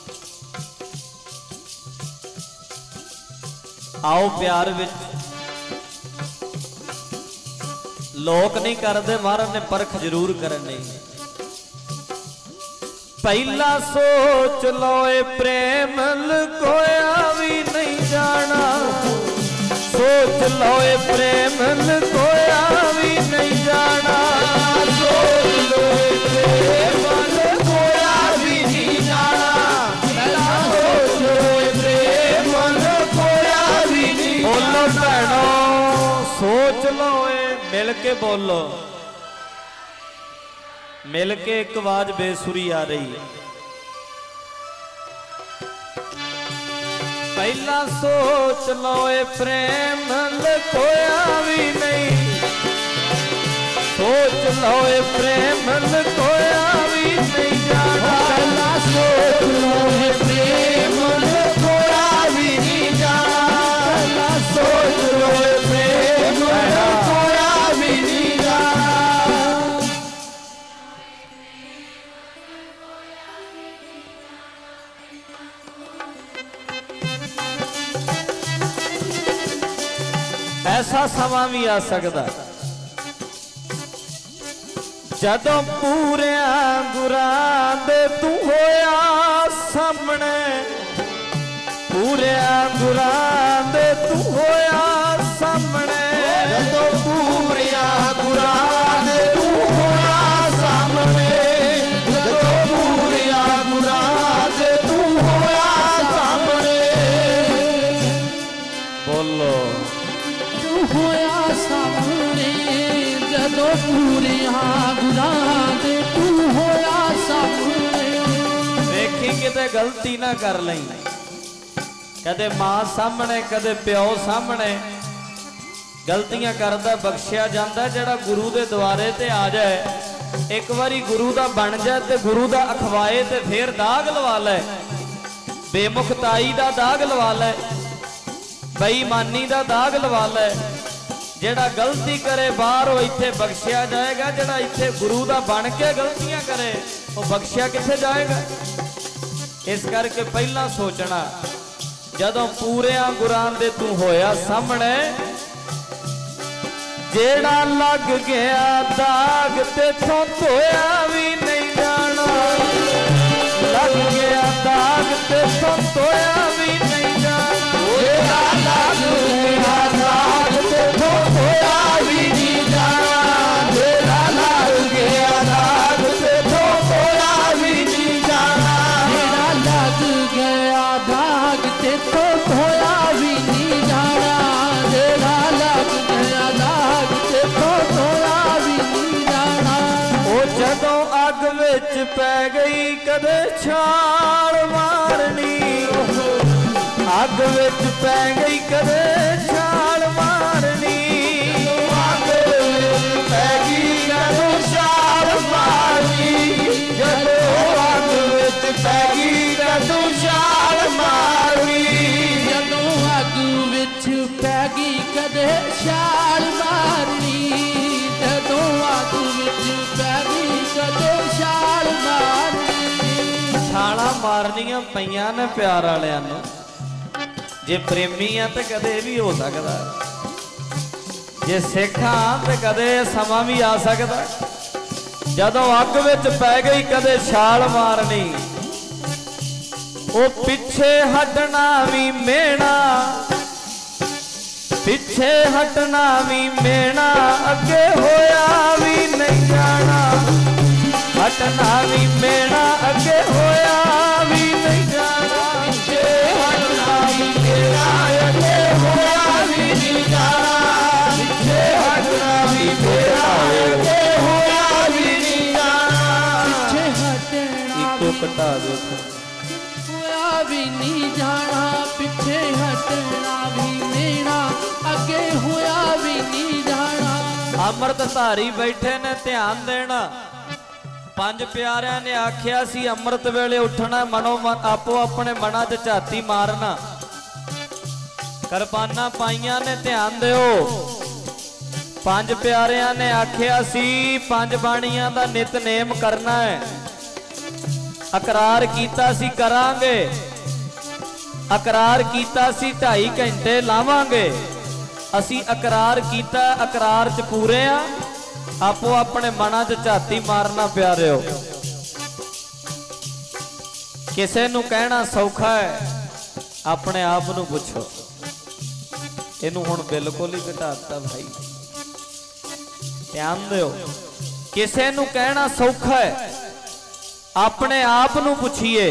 Speaker 1: ਆਓ ਪਿਆਰ ਵਿੱਚ ਲੋਕ ਨਹੀਂ ਕਰਦੇ, ਮਹਾਰਾਜ ਨੇ ਪਰਖ ਜ਼ਰੂਰ ਕਰਨੀ। ਪਹਿਲਾ ਸੋਚ ਲੋਏ ਪ੍ਰੇਮ ਲੁਕੋਇਆ ਵੀ ਨਹੀਂ ਜਾਣਾ, ਸੋਚ ਲੋਏ ਪ੍ਰੇਮ ਲੁਕੋਇਆ ਵੀ ਨਹੀਂ ਜਾਣਾ, ਸੋਚ ਲੋਏ ਪ੍ਰੇਮ ਲੁਕੋਇਆ ਵੀ ਨਹੀਂ ਜਾਣਾ, ਪਹਿਲਾ ਸੋਚ ਲੋਏ ਪ੍ਰੇਮ ਲੁਕੋਇਆ ਵੀ ਨਹੀਂ ਜਾਣਾ। ਬੋਲੋ ਭੈਣੋ, ਸੋਚ ਲੋਏ, ਮਿਲ ਕੇ ਬੋਲੋ, ਮਿਲ ਕੇ ਇੱਕ ਆਵਾਜ਼ ਬੇਸੁਰੀ ਆ ਰਹੀ ਹੈ। ਪਹਿਲਾਂ ਸੋਚ ਲੋਏ ਪ੍ਰੇਮ ਲੁਕੋਇਆ ਵੀ ਨਹੀਂ, ਸੋਚ ਲੋਏ ਪ੍ਰੇਮ ਲੁਕੋਇਆ ਵੀ ਨਹੀਂ ਜਾਣਾ, ਪਹਿਲਾਂ ਸੋਚ ਲੋਏ ਪ੍ਰੇਮ ਲੁਕੋਇਆ ਵੀ ਨਹੀਂ ਜਾਣਾ, ਪਹਿਲਾਂ ਸੋਚ ਲੋਏ ਪ੍ਰੇਮ ਲੁਕੋਇਆ ਵੀ ਨਹੀਂ ਜਾਣਾ। ਐਸਾ ਸਮਾਂ ਵੀ ਆ ਸਕਦਾ ਜਦੋਂ ਪੂਰਿਆਂ ਗੁਰਾਂ ਦੇ ਤੂੰ ਹੋਇਆ ਸਾਹਮਣੇ, ਪੂਰਿਆਂ ਗੁਰਾਂ ਦੇ ਤੂੰ ਹੋਇਆ ਸਾਹਮਣੇ, ਜਦੋਂ ਪੂਰਿਆਂ ਗੁਰਾਂ ਦੇ ਤੂੰ ਹੋਇਆ ਸਾਹਮਣੇ, ਜਦੋਂ ਪੂਰਿਆਂ ਗੁਰਾਂ ਦੇ ਤੂੰ ਹੋਇਆ ਸਾਹਮਣੇ। ਬੋਲੋ
Speaker 3: ਹੋਇਆ ਸਾਹਮਣੇ, ਜਦੋਂ ਪੂਰਿਆਂ ਗੁਰਾਂ ਦੇ ਤੂੰ ਹੋਇਆ ਸਾਹਮਣੇ।
Speaker 1: ਵੇਖੀ ਕਿਤੇ ਗਲਤੀ ਨਾ ਕਰ ਲਈ, ਕਦੇ ਮਾਂ ਸਾਹਮਣੇ ਕਦੇ ਪਿਓ ਸਾਹਮਣੇ। ਗਲਤੀਆਂ ਕਰਦਾ ਬਖਸ਼ਿਆ ਜਾਂਦਾ ਜਿਹੜਾ ਗੁਰੂ ਦੇ ਦੁਆਰੇ ਤੇ ਆ ਜਾਏ, ਇੱਕ ਵਾਰੀ ਗੁਰੂ ਦਾ ਬਣ ਜਾਏ ਤੇ ਗੁਰੂ ਦਾ ਅਖਵਾਏ ਤੇ ਫੇਰ ਦਾਗ ਲਵਾ ਲੈ, ਬੇਮੁਖਤਾਈ ਦਾ ਦਾਗ ਲਵਾ ਲੈ, ਬੇਈਮਾਨੀ ਦਾ ਦਾਗ ਲਵਾ ਲੈ। ਜਿਹੜਾ ਗਲਤੀ ਕਰੇ ਬਾਹਰ ਉਹ ਇੱਥੇ ਬਖਸ਼ਿਆ ਜਾਏਗਾ, ਜਿਹੜਾ ਇੱਥੇ ਗੁਰੂ ਦਾ ਬਣ ਕੇ ਗਲਤੀਆਂ ਕਰੇ ਉਹ ਬਖਸ਼ਿਆ ਕਿੱਥੇ ਜਾਏਗਾ। ਇਸ ਕਰਕੇ ਪਹਿਲਾਂ ਸੋਚਣਾ, ਜਦੋਂ ਪੂਰਿਆਂ ਗੁਰਾਂ ਦੇ ਤੂੰ ਹੋਇਆ ਸਾਹਮਣੇ, ਜਿਹੜਾ ਲੱਗ ਗਿਆ ਦਾਗ ਤੇਥੋਂ ਧੋਇਆ ਵੀ ਨਹੀਂ ਜਾਣਾ, ਲੱਗ ਗਿਆ ਦਾਗ ਤੇਥੋਂ ਧੋਇਆ ਵੀ ਨਹੀਂ ਜਾਣਾ, ਜਿਹੜਾ ਲੱਗ ਗਿਆ ਦਾਗ ਤੇਥੋਂ ਧੋਇਆ ਵੀ ਨਹੀਂ ਜਾਣਾ, ਜਿਹੜਾ ਲੱਗ ਗਿਆ ਦਾਗ ਤੇਥੋਂ ਧੋਇਆ ਵੀ ਨਹੀਂ ਜਾਣਾ,
Speaker 3: ਜਿਹੜਾ ਲੱਗ ਗਿਆ ਦਾਗ ਤੇਥੋਂ ਧੋਇਆ ਵੀ ਨਹੀਂ ਜਾਣਾ, ਜਿਹੜਾ ਲੱਗ ਗਿਆ ਦਾਗ ਤੇਥੋਂ ਧੋਇਆ ਵੀ
Speaker 1: ਅੱਗ ਵਿੱਚ ਪੈ ਗਈ ਕਦੇ ਛਾਲ ਮਾਰਨੀ, ਅੱਗ ਵਿੱਚ ਪੈ ਗਈ ਕਦੇ ਛਾਲ ਮਾਰਨੀ, ਅੱਗ ਵਿੱਚ ਪੈ ਗਈ ਕਦੇ ਛਾਲ ਮਾਰਨੀ, ਜਦੋਂ ਅੱਗ ਵਿੱਚ ਪੈ ਗਈ ਕਦੋਂ ਛਾਲ ਮਾਰਨੀ,
Speaker 3: ਜਦੋਂ ਅੱਗ ਵਿੱਚ ਪੈ ਗਈ ਕਦੇ ਛਾਲ ਮਾਰਨੀ, ਜਦੋਂ ਅੱਗ ਵਿੱਚ ਪੈ ਗਈ ਕਦੇ ਛਾਲ ਮਾਰਨੀ।
Speaker 1: ਛਾਲਾਂ ਮਾਰਨੀਆਂ ਪਈਆਂ ਨੇ ਪਿਆਰ ਵਾਲਿਆਂ ਨੂੰ, ਜੇ ਪ੍ਰੇਮੀ ਆ ਤੇ ਕਦੇ ਵੀ ਹੋ ਸਕਦਾ, ਜੇ ਸਿੱਖ ਆ ਤੇ ਕਦੇ ਸਮਾਂ ਵੀ ਆ ਸਕਦਾ। ਜਦੋਂ ਅੱਗ ਵਿੱਚ ਪੈ ਗਈ ਕਦੇ ਛਾਲ ਮਾਰਨੀ, ਉਹ ਪਿੱਛੇ ਹਟਣਾ ਵੀ ਮਿਹਣਾ, ਪਿੱਛੇ ਹਟਣਾ ਵੀ ਮਿਹਣਾ, ਅੱਗੇ ਹੋਇਆ ਵੀ ਨਹੀਂ ਜਾਣਾ, ਹਟਣਾ ਵੀ ਮਿਹਣਾ, ਅੱਗੇ ਹੋਇਆ ਵੀ ਨਹੀਂ ਜਾਣਾ, ਪਿੱਛੇ ਹਟਣਾ ਵੀ ਮਿਹਣਾ, ਅੱਗੇ ਹੋਇਆ ਵੀ ਨਹੀਂ ਜਾਣਾ, ਪਿੱਛੇ ਹਟਣਾ ਵੀ ਮਿਹਣਾ, ਅੱਗੇ ਹੋਇਆ ਵੀ ਨਹੀਂ ਜਾਣਾ,
Speaker 3: ਪਿੱਛੇ ਹਟਣਾ
Speaker 1: ਇੱਕੋ ਘਟਾ ਦੇ
Speaker 3: ਹੋਇਆ ਵੀ ਨਹੀਂ ਜਾਣਾ, ਪਿੱਛੇ ਹਟਣਾ ਵੀ ਮਿਹਣਾ, ਅੱਗੇ ਹੋਇਆ ਵੀ ਨਹੀਂ ਜਾਣਾ।
Speaker 1: ਅੰਮ੍ਰਿਤ ਧਾਰੀ ਬੈਠੇ ਨੇ, ਧਿਆਨ ਦੇਣਾ। ਪੰਜ ਪਿਆਰਿਆਂ ਨੇ ਆਖਿਆ ਸੀ ਅੰਮ੍ਰਿਤ ਵੇਲੇ ਉੱਠਣਾ, ਮਨੋ ਮਨ ਆਪੋ ਆਪਣੇ ਮਨਾਂ 'ਚ ਝਾਤੀ ਮਾਰਨਾ। ਕਿਰਪਾਨਾਂ ਪਾਈਆਂ ਨੇ, ਧਿਆਨ ਦਿਓ। ਪੰਜ ਪਿਆਰਿਆਂ ਨੇ ਆਖਿਆ ਸੀ ਪੰਜ ਬਾਣੀਆਂ ਦਾ ਨਿਤਨੇਮ ਕਰਨਾ ਹੈ, ਇਕਰਾਰ ਕੀਤਾ ਸੀ ਕਰਾਂਗੇ, ਇਕਰਾਰ ਕੀਤਾ ਸੀ 2.5 ਘੰਟੇ ਲਾਵਾਂਗੇ। ਅਸੀਂ ਇਕਰਾਰ ਕੀਤਾ, ਇਕਰਾਰ 'ਚ ਪੂਰੇ ਆ। ਆਪੋ ਆਪਣੇ ਮਨਾਂ 'ਚ ਝਾਤੀ ਮਾਰਨਾ ਪਿਆਰਿਓ। ਕਿਸੇ ਨੂੰ ਕਹਿਣਾ ਸੌਖਾ ਹੈ, ਆਪਣੇ ਆਪ ਨੂੰ ਪੁੱਛੋ। ਇਹਨੂੰ ਹੁਣ ਬਿਲਕੁਲ ਹੀ ਘਟਾ ਦਿੱਤਾ ਭਾਈ, ਧਿਆਨ ਦਿਓ। ਕਿਸੇ ਨੂੰ ਕਹਿਣਾ ਸੌਖਾ ਹੈ, ਆਪਣੇ ਆਪ ਨੂੰ ਪੁੱਛੀਏ।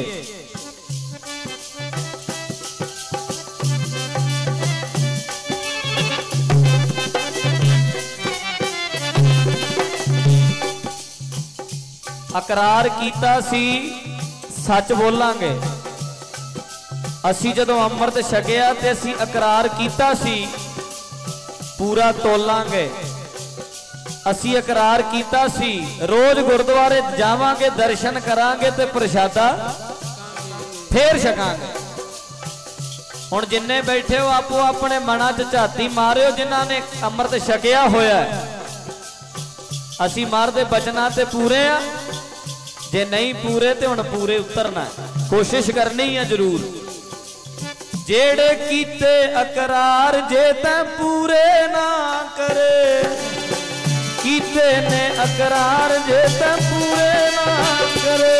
Speaker 1: ਇਕਰਾਰ ਕੀਤਾ ਸੀ ਸੱਚ ਬੋਲਾਂਗੇ। ਅਸੀਂ ਜਦੋਂ ਅੰਮ੍ਰਿਤ ਛਕਿਆ ਤੇ ਅਸੀਂ ਇਕਰਾਰ ਕੀਤਾ ਸੀ ਪੂਰਾ ਤੋਲਾਂਗੇ। ਅਸੀਂ ਇਕਰਾਰ ਕੀਤਾ ਸੀ ਰੋਜ਼ ਗੁਰਦੁਆਰੇ ਜਾਵਾਂਗੇ, ਦਰਸ਼ਨ ਕਰਾਂਗੇ ਤੇ ਪ੍ਰਸ਼ਾਦਾ ਫੇਰ ਛਕਾਂਗੇ। ਹੁਣ ਜਿੰਨੇ ਬੈਠੇ ਹੋ ਆਪੋ ਆਪਣੇ ਮਨਾਂ 'ਚ ਝਾਤੀ ਮਾਰਿਓ, ਜਿਨ੍ਹਾਂ ਨੇ ਅੰਮ੍ਰਿਤ ਛਕਿਆ ਹੋਇਆ। ਅਸੀਂ ਮਾਰਦੇ ਬਚਨਾਂ ਤੇ ਪੂਰੇ ਆ, ਜੇ ਨਹੀਂ ਪੂਰੇ ਤੇ ਹੁਣ ਪੂਰੇ ਉਤਰਨਾ, ਕੋਸ਼ਿਸ਼ ਕਰਨੀ ਹੈ ਜ਼ਰੂਰ। ਜਿਹੜੇ ਕੀਤੇ ਇਕਰਾਰ ਜੇ ਤੈਂ ਪੂਰੇ ਨਾ ਕਰੇ, ਕੀਤੇ ਨੇ ਇਕਰਾਰ ਜੇ ਤੈਂ ਪੂਰੇ ਨਾ ਕਰੇ,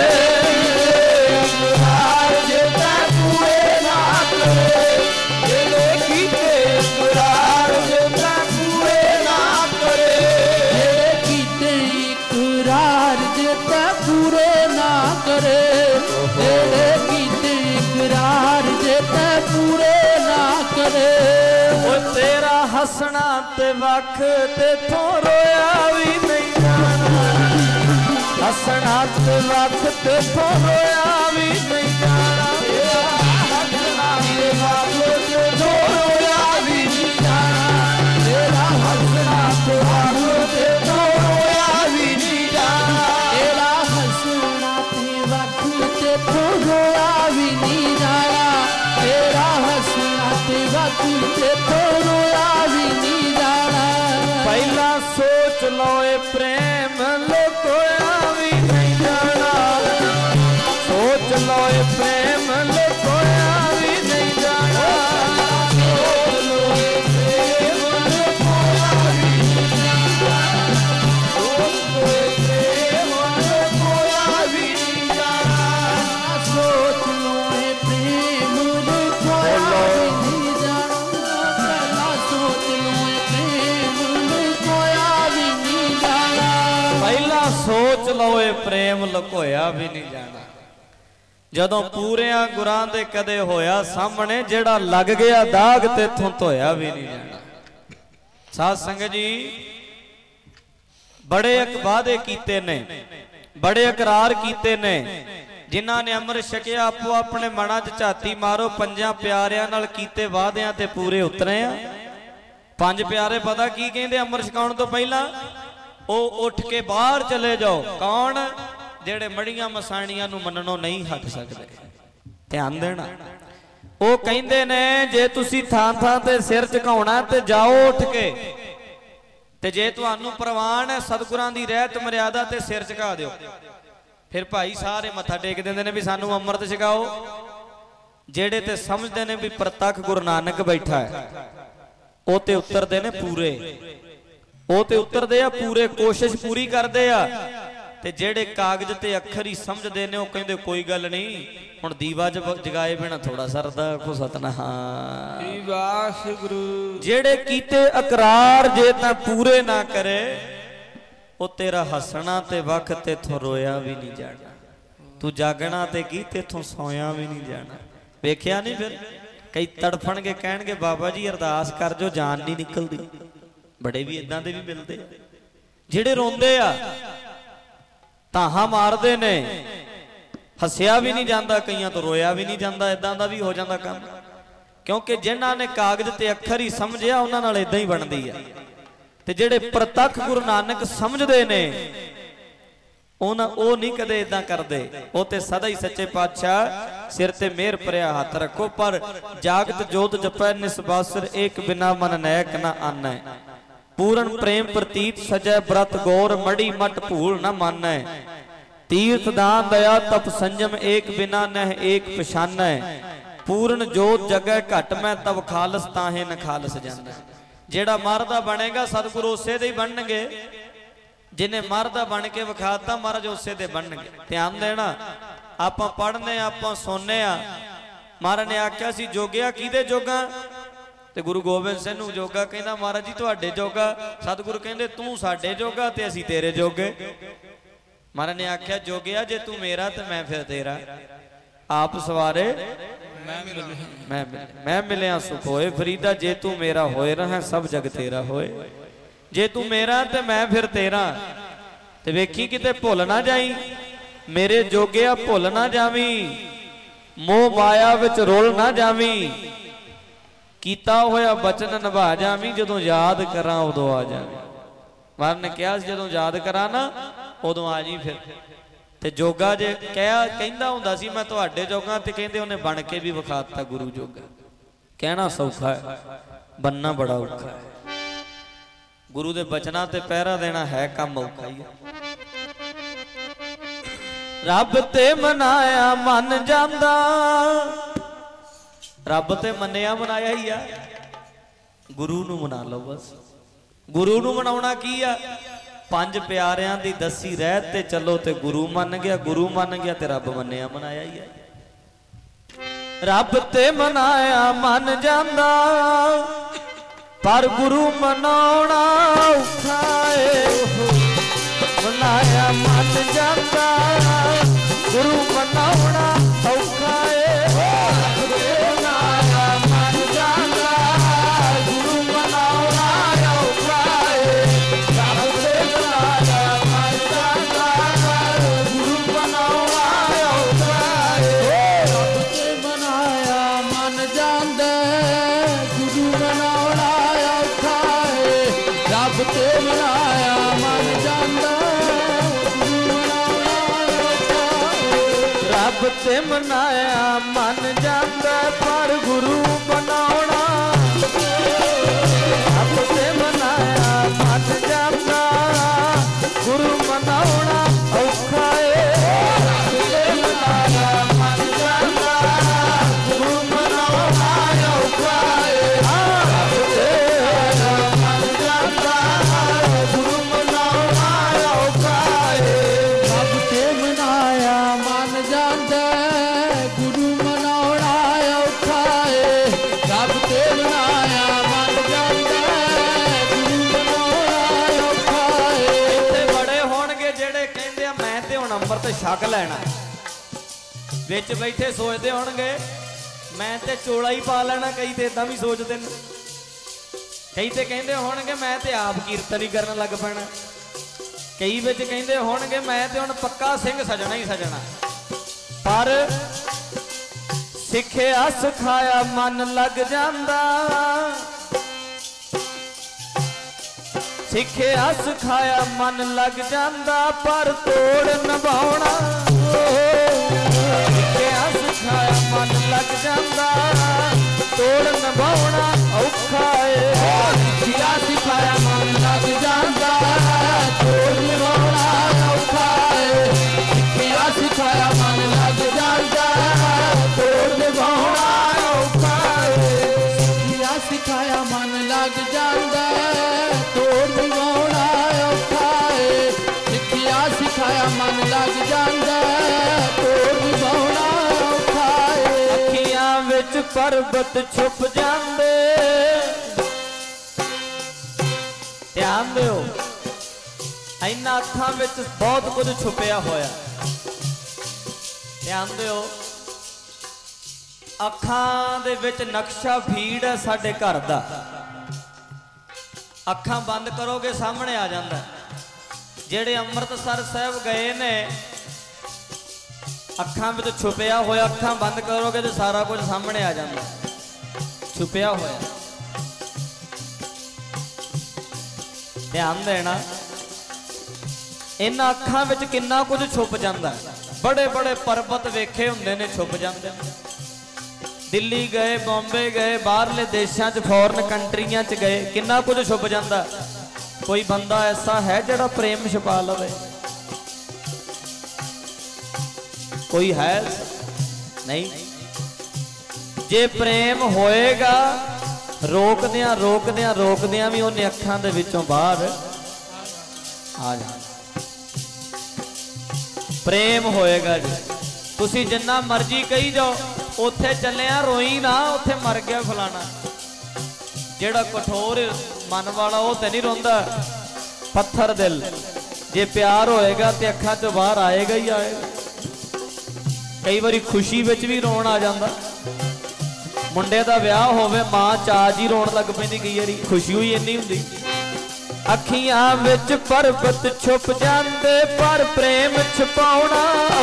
Speaker 1: ਇਕਰਾਰ ਜੇ ਤੈਂ ਪੂਰੇ ਨਾ ਕਰੇ, ਜਿਹੜੇ ਕੀਤੇ ਇਕਰਾਰ ਜੇ ਤੈਂ ਪੂਰੇ ਨਾ ਕਰੇ,
Speaker 3: ਜਿਹੜੇ ਕੀਤੇ ਇਕਰਾਰ ਜੇ ਤੈਂ ਪੂਰੇ ਨਾ ਕਰੇ, ਜਿਹੜੇ ਕੀਤੇ ਇਕਰਾਰ ਜੇ ਤੈਂ ਪੂਰੇ ਨਾ ਕਰੇ।
Speaker 1: ਉਹ ਤੇਰਾ ਹੱਸਣਾ ਤੇ ਵੱਖ ਤੇਥੋਂ ਰੋਇਆ ਵੀ ਨਹੀਂ ਜਾਣਾ, ਹੱਸਣਾ ਤੇ ਵੱਖ ਤੇਥੋਂ ਰੋਇਆ ਵੀ ਨਹੀਂ ਜਾਣਾ, ਤੇਰਾ ਹੱਸਣਾ ਤੇ ਵੱਖ ਤੇਥੋਂ ਰੋਇਆ ਵੀ ਨਹੀਂ ਜਾਣਾ, ਤੇਰਾ ਹੱਸਣਾ ਤੇ ਵੱਖ ਤੇਥੋਂ ਰੋਇਆ ਵੀ ਨਹੀਂ ਜਾਣਾ,
Speaker 3: ਤੇਰਾ ਹੱਸਣਾ ਤੇ ਵੱਖ ਤੇਥੋਂ ਰੋਇਆ ਵੀ ਨਹੀਂ ਜਾਣਾ, ਤੇਰਾ ਹੱਸਣਾ ਤੇ ਵੱਖ ਤੇਥੋਂ ਰੋਇਆ ਵੀ ਨਹੀਂ ਜਾਣਾ।
Speaker 1: ਪਹਿਲਾਂ ਸੋਚ ਲਓ ਇਹ ਪ੍ਰੇਮ ਲੁਕੋਇਆ ਵੀ ਨਹੀਂ ਜਾਣਾ, ਸੋਚ ਲਓ ਇਹ ਪ੍ਰੇਮ ਲੁਕੋਇਆ ਵੀ ਨਹੀਂ ਜਾਣਾ, ਸੋਚ ਲਓ ਇਹ ਪ੍ਰੇਮ ਲੁਕੋਇਆ ਵੀ ਨਹੀਂ ਜਾਣਾ, ਸੋਚ ਲਓ ਇਹ ਪ੍ਰੇਮ ਲੁਕੋਇਆ ਵੀ ਨਹੀਂ ਜਾਣਾ,
Speaker 3: ਸੋਚ ਲਓ ਇਹ ਪ੍ਰੇਮ ਲੁਕੋਇਆ ਵੀ ਨਹੀਂ ਜਾਣਾ, ਪਹਿਲਾਂ ਸੋਚ ਲਓ ਇਹ ਪ੍ਰੇਮ ਲੁਕੋਇਆ ਵੀ ਨਹੀਂ ਜਾਣਾ।
Speaker 1: ਪਹਿਲਾਂ ਸੋਚ ਲਓ ਇਹ ਪ੍ਰੇਮ ਲੁਕੋਇਆ ਵੀ ਨਹੀਂ ਜਾਣਾ। ਜਦੋਂ ਪੂਰਿਆਂ ਗੁਰਾਂ ਦੇ ਕਦੇ ਹੋਇਆ ਸਾਹਮਣੇ, ਜਿਹੜਾ ਲੱਗ ਗਿਆ ਦਾਗ ਤੇਥੋਂ ਧੋਇਆ ਵੀ ਨਹੀਂ ਜਾਣਾ। ਸਾਧ ਸੰਗਤ ਜੀ, ਬੜੇ ਇੱਕ ਵਾਅਦੇ ਕੀਤੇ ਨੇ, बड़े इकरार कीते ने। जिन्हां ने अमृत छकिया आपो अपने मनां च झाती मारो, पंजां प्यारियां नाल कीते वादियां ते पूरे उतरे आ। पंज प्यारे पता की कहंदे अमृत छकाउण तो पहला? ओ उठ के बाहर चले जाओ। कौन? जेड़े मड़ियां मसाणियां नूं मन्नणों नहीं हट सकदे। ध्यान देना। ओ कहंदे ने जे तुसी थां थां ते सिर झुकाउणा ते जाओ उठ के, ते जे तुहानू प्रवान है सतगुरां दी रहत मर्यादा ते सिर झुका दिओ। फिर भाई सारे मत्था टेक देंदे ने भी सानू अमृत छकाओ। जेड़े ते समझदे ने भी प्रतख गुरु नानक बैठा है, ओ ते उतरदे ने पूरे, ओ ते उतरदे आ पूरे, कोशिश पूरी करदे आ। ते जेड़े कागज ते अखर ही समझदे ने, ओ कहंदे कोई गल नहीं, हुण दीवा जगाए बिना थोड़ा सरदा को सतनाम
Speaker 2: वाहिगुरू।
Speaker 1: जेड़े कीते इकरार जे तां पूरे ना करे, ओ तेरा हसना ते वख तेथों रोया भी नहीं जाना। तू जागना ते की तेथों सोया भी नहीं जाना। वेखिया नहीं फिर कई तड़फण के कहणगे बाबा जी अरदास कर जो जान नहीं निकलदी। बड़े भी इदां दे भी मिलदे जेड़े रोंदे आ, ताहा मारदे ने, हसिया भी नहीं जाता, कईयां तो रोया भी नहीं जाता, इदां दा भी हो जाता काम। क्योंकि जिन्हां ने कागज ते अखर ही समझिया उन्हां नाल इदां ही बनदी है। ते जेड़े प्रतख गुरु नानक समझदे ने उन्हां ओ नहीं कदे इदां करदे। ओ ते सदा ही सच्चे पातशाह सिर ते मेहर भरिया हाथ रखो। पर जागत जोत जपै निसबासर, एक बिना मन नैक न आनै। पूर्ण प्रेम प्रतीत सजै ब्रत गौर, मड़ी मट भूल न मानै। तीर्थ दान दया तप संयम, एक बिना नह एक पछानै। पूर्ण जोत जगै घट मैं तब खालस, ताहे न खालस जानै। जेड़ा मरदा बनेगा सतगुरु उसे दे ही बनणगे। जिन्हें मरदा बन के विखाता महाराज उसे दे बनणगे। ध्यान देना। आपां पढ़ने आपां सुनने आ। महाराज ने आख्या सी जोगिया किहदे जोगा? ते गुरु गोबिंद सिंह नूं जोगा कहंदा महाराज जी तुहाडे जोगा। सतगुरु कहंदे तू साडे जोगा ते असीं तेरे जोगे। महाराज ने आख्या जोगिया जे तू मेरा ते मैं फिर तेरा। आप सवारे मैं मिलिया सुख होए, फरीदा जे तू मेरा होए रहा सब जग तेरा होए। जे तू मेरा ते मैं फिर तेरा। ते वेखी किते भुल ना जाई, मेरे जोगिया भुल ना जावी, मोह माया विच रुल ना जावी। कीता होया बचन निभा जावी, जदों याद करा उदों आ जावी। महाराज ने कहा जदों याद करा ना उदों आ जी। फिर ते जोगा जे कहंदा हुंदा सी मैं तुहाडे जोगा, ते कहंदे उन्हें बन के भी विखाता गुरु जोगा। कहना सौखा है, बनना बड़ा औखा है। गुरु दे बचना ते पहरा देना है काम औखा ही है। रब ते मनाया मन जांदा, रब ते मनिया मनाया ही आ। गुरु नूं मना लो बस। गुरु नूं मनाउणा की आ? पंज प्यारियां दी दसी रहत ते चलो ते गुरु मन गया, गुरु मन गया ते रब मनिया मनाया ही है। रब ते मनाया मन जांदा, पर गुरु मनाउणा औखा है। मनाया मन जांदा, गुरु मनाउणा औखा है। मनाया मन जांदा, गुरु मनाउणा औखा है। रब ते मनाया मन जांदा, गुरु मनाउणा औखा है।
Speaker 3: रब ते मनाया मन जांदा, गुरु मनाउणा औखा है। रब ते मनाया मन जांदा, गुरु मनाउणा औखा है।
Speaker 1: रब ते मनाया मन जांदा, पर गुरु मनाउणा। रब ते मनाया मन जांदा, गुरु मनाउणा औखा है। रब ते मनाया मन जांदा, गुरु मनाउणा औखा है। रब ते मन जांदा, गुरु मनाउणा औखा है।
Speaker 3: रब ते मनाया मन जांदा, गुरु मनाउणा औखा है। रब ते मनाया मन जांदा, गुरु मनाउणा औखा है।
Speaker 1: ਇੱਥੇ ਬੜੇ ਹੋਣਗੇ ਜਿਹੜੇ ਕਹਿੰਦੇ ਆ ਮੈਂ ਤੇ ਹੁਣ ਅੰਮ੍ਰਿਤ ਛਕ ਲੈਣਾ। ਵਿੱਚ ਬੈਠੇ ਸੋਚਦੇ ਹੋਣਗੇ ਮੈਂ ਤੇ ਚੋਲਾ ਹੀ ਪਾ ਲੈਣਾ। ਕਈ ਤੇ ਇਦਾਂ ਵੀ ਸੋਚਦੇ ਨੇ। ਕਈ ਤੇ ਕਹਿੰਦੇ ਹੋਣਗੇ ਮੈਂ ਤੇ ਆਪ ਕੀਰਤਨ ਹੀ ਕਰਨ ਲੱਗ ਪੈਣਾ। ਕਈ ਵਿੱਚ ਕਹਿੰਦੇ ਹੋਣਗੇ ਮੈਂ ਤੇ ਹੁਣ ਪੱਕਾ ਸਿੰਘ ਸਜਣਾ ਹੀ ਸਜਣਾ, ਪਰ ਸਿੱਖਿਆ ਸਿਖਾਇਆ ਮਨ ਲੱਗ ਜਾਂਦਾ, ਸਿੱਖਿਆ ਸਿਖਾਇਆ ਮਨ ਲੱਗ ਜਾਂਦਾ, ਪਰ ਤੋੜ ਨਿਭਾਉਣਾ, ਸਿੱਖਿਆ ਸਿਖਾਇਆ ਮਨ ਲੱਗ ਜਾਂਦਾ, ਤੋੜ ਨਿਭਾਉਣਾ ਔਖਾ ਏ,
Speaker 3: ਸਿੱਖਿਆ ਸਿਖਾਇਆ ਮਨ ਲੱਗ ਜਾਂਦਾ, ਤੋੜ ਨਿਭਾਉਣਾ ਔਖਾ ਏ, ਸਿੱਖਿਆ ਸਿਖਾਇਆ ਮਨ ਲੱਗ ਜਾਂਦਾ, ਤੋੜ ਨਿਭਾਉਣਾ ਔਖਾ ਏ, ਸਿੱਖਿਆ ਸਿਖਾਇਆ ਮਨ ਲੱਗ ਜਾਂਦਾ, ਤੋੜ ਨਿਭਾਉਣਾ ਔਖਾ ਏ, ਸਿੱਖਿਆ ਸਿਖਾਇਆ ਮਨ ਲੱਗ ਜਾਂਦਾ, ਤੋੜ ਨਿਭਾਉਣਾ ਔਖਾ ਏ,
Speaker 1: ਅੱਖੀਆਂ ਵਿੱਚ ਪਰਬਤ ਛੁਪ ਜਾਂਦੇ, ਧਿਆਨ ਦਿਓ ਇਹਨਾਂ ਅੱਖਾਂ ਵਿੱਚ ਬਹੁਤ ਕੁਝ ਛੁਪਿਆ ਹੋਇਆ, ਧਿਆਨ ਦਿਓ ਅੱਖਾਂ ਦੇ ਵਿੱਚ ਨਕਸ਼ਾ ਫੀਡ ਹੈ ਸਾਡੇ ਘਰ ਦਾ, ਅੱਖਾਂ ਬੰਦ ਕਰੋਗੇ ਸਾਹਮਣੇ ਆ ਜਾਂਦਾ, ਜਿਹੜੇ ਅੰਮ੍ਰਿਤਸਰ ਸਾਹਿਬ ਗਏ ਨੇ ਅੱਖਾਂ ਵਿੱਚ ਛੁਪਿਆ ਹੋਇਆ, ਅੱਖਾਂ ਬੰਦ ਕਰੋਗੇ ਤੇ ਸਾਰਾ ਕੁਝ ਸਾਹਮਣੇ ਆ ਜਾਂਦਾ ਛੁਪਿਆ ਹੋਇਆ, ਧਿਆਨ ਦੇਣਾ ਇਹਨਾਂ ਅੱਖਾਂ ਵਿੱਚ ਕਿੰਨਾ ਕੁਝ ਛੁਪ ਜਾਂਦਾ, ਬੜੇ ਬੜੇ ਪਰਬਤ ਵੇਖੇ ਹੁੰਦੇ ਨੇ ਛੁਪ ਜਾਂਦੇ ਨੇ, ਦਿੱਲੀ ਗਏ, ਬੰਬੇ ਗਏ, ਬਾਹਰਲੇ ਦੇਸ਼ਾਂ 'ਚ ਫੋਰਨ ਕੰਟਰੀਆਂ 'ਚ ਗਏ, ਕਿੰਨਾ ਕੁਝ ਛੁਪ ਜਾਂਦਾ, ਕੋਈ ਬੰਦਾ ਐਸਾ ਹੈ ਜਿਹੜਾ ਪ੍ਰੇਮ ਛੁਪਾ ਲਵੇ, ਕੋਈ ਹੈ ਨਹੀਂ, ਜੇ ਪ੍ਰੇਮ ਹੋਏਗਾ ਰੋਕਦਿਆਂ ਰੋਕਦਿਆਂ ਰੋਕਦਿਆਂ ਵੀ ਉਹਨੇ ਅੱਖਾਂ ਦੇ ਵਿੱਚੋਂ ਬਾਹਰ ਆ ਜਾਣਾ, ਪ੍ਰੇਮ ਹੋਏਗਾ ਜੀ, ਤੁਸੀਂ ਜਿੰਨਾ ਮਰਜ਼ੀ ਕਹੀ ਜਾਓ ਉੱਥੇ ਚੱਲਿਆ ਰੋਈ ਨਾ, ਉੱਥੇ ਮਰ ਗਿਆ ਫਲਾਣਾ, ਜਿਹੜਾ ਕਠੋਰ ਮਨ ਵਾਲਾ ਉਹ ਤੇ ਨਹੀਂ ਰੋਂਦਾ, ਪੱਥਰ ਦਿਲ, ਜੇ ਪਿਆਰ ਹੋਏਗਾ ਤੇ ਅੱਖਾਂ ਚੋਂ ਬਾਹਰ ਆਏਗਾ ਹੀ ਆਏਗਾ, ਕਈ ਵਾਰੀ ਖੁਸ਼ੀ ਵਿੱਚ ਵੀ ਰੋਣ ਆ ਜਾਂਦਾ, ਮੁੰਡੇ ਦਾ ਵਿਆਹ ਹੋਵੇ ਮਾਂ ਚਾਜ ਹੀ ਰੋਣ ਲੱਗ ਪੈਂਦੀ, ਕਈ ਵਾਰੀ ਖੁਸ਼ੀ ਹੋਈ ਇੰਨੀ ਹੁੰਦੀ, ਅੱਖੀਆਂ ਵਿੱਚ ਪਰਬਤ ਛੁਪ ਜਾਂਦੇ, ਪਰ ਪ੍ਰੇਮ ਛੁਪਾਉਣਾ,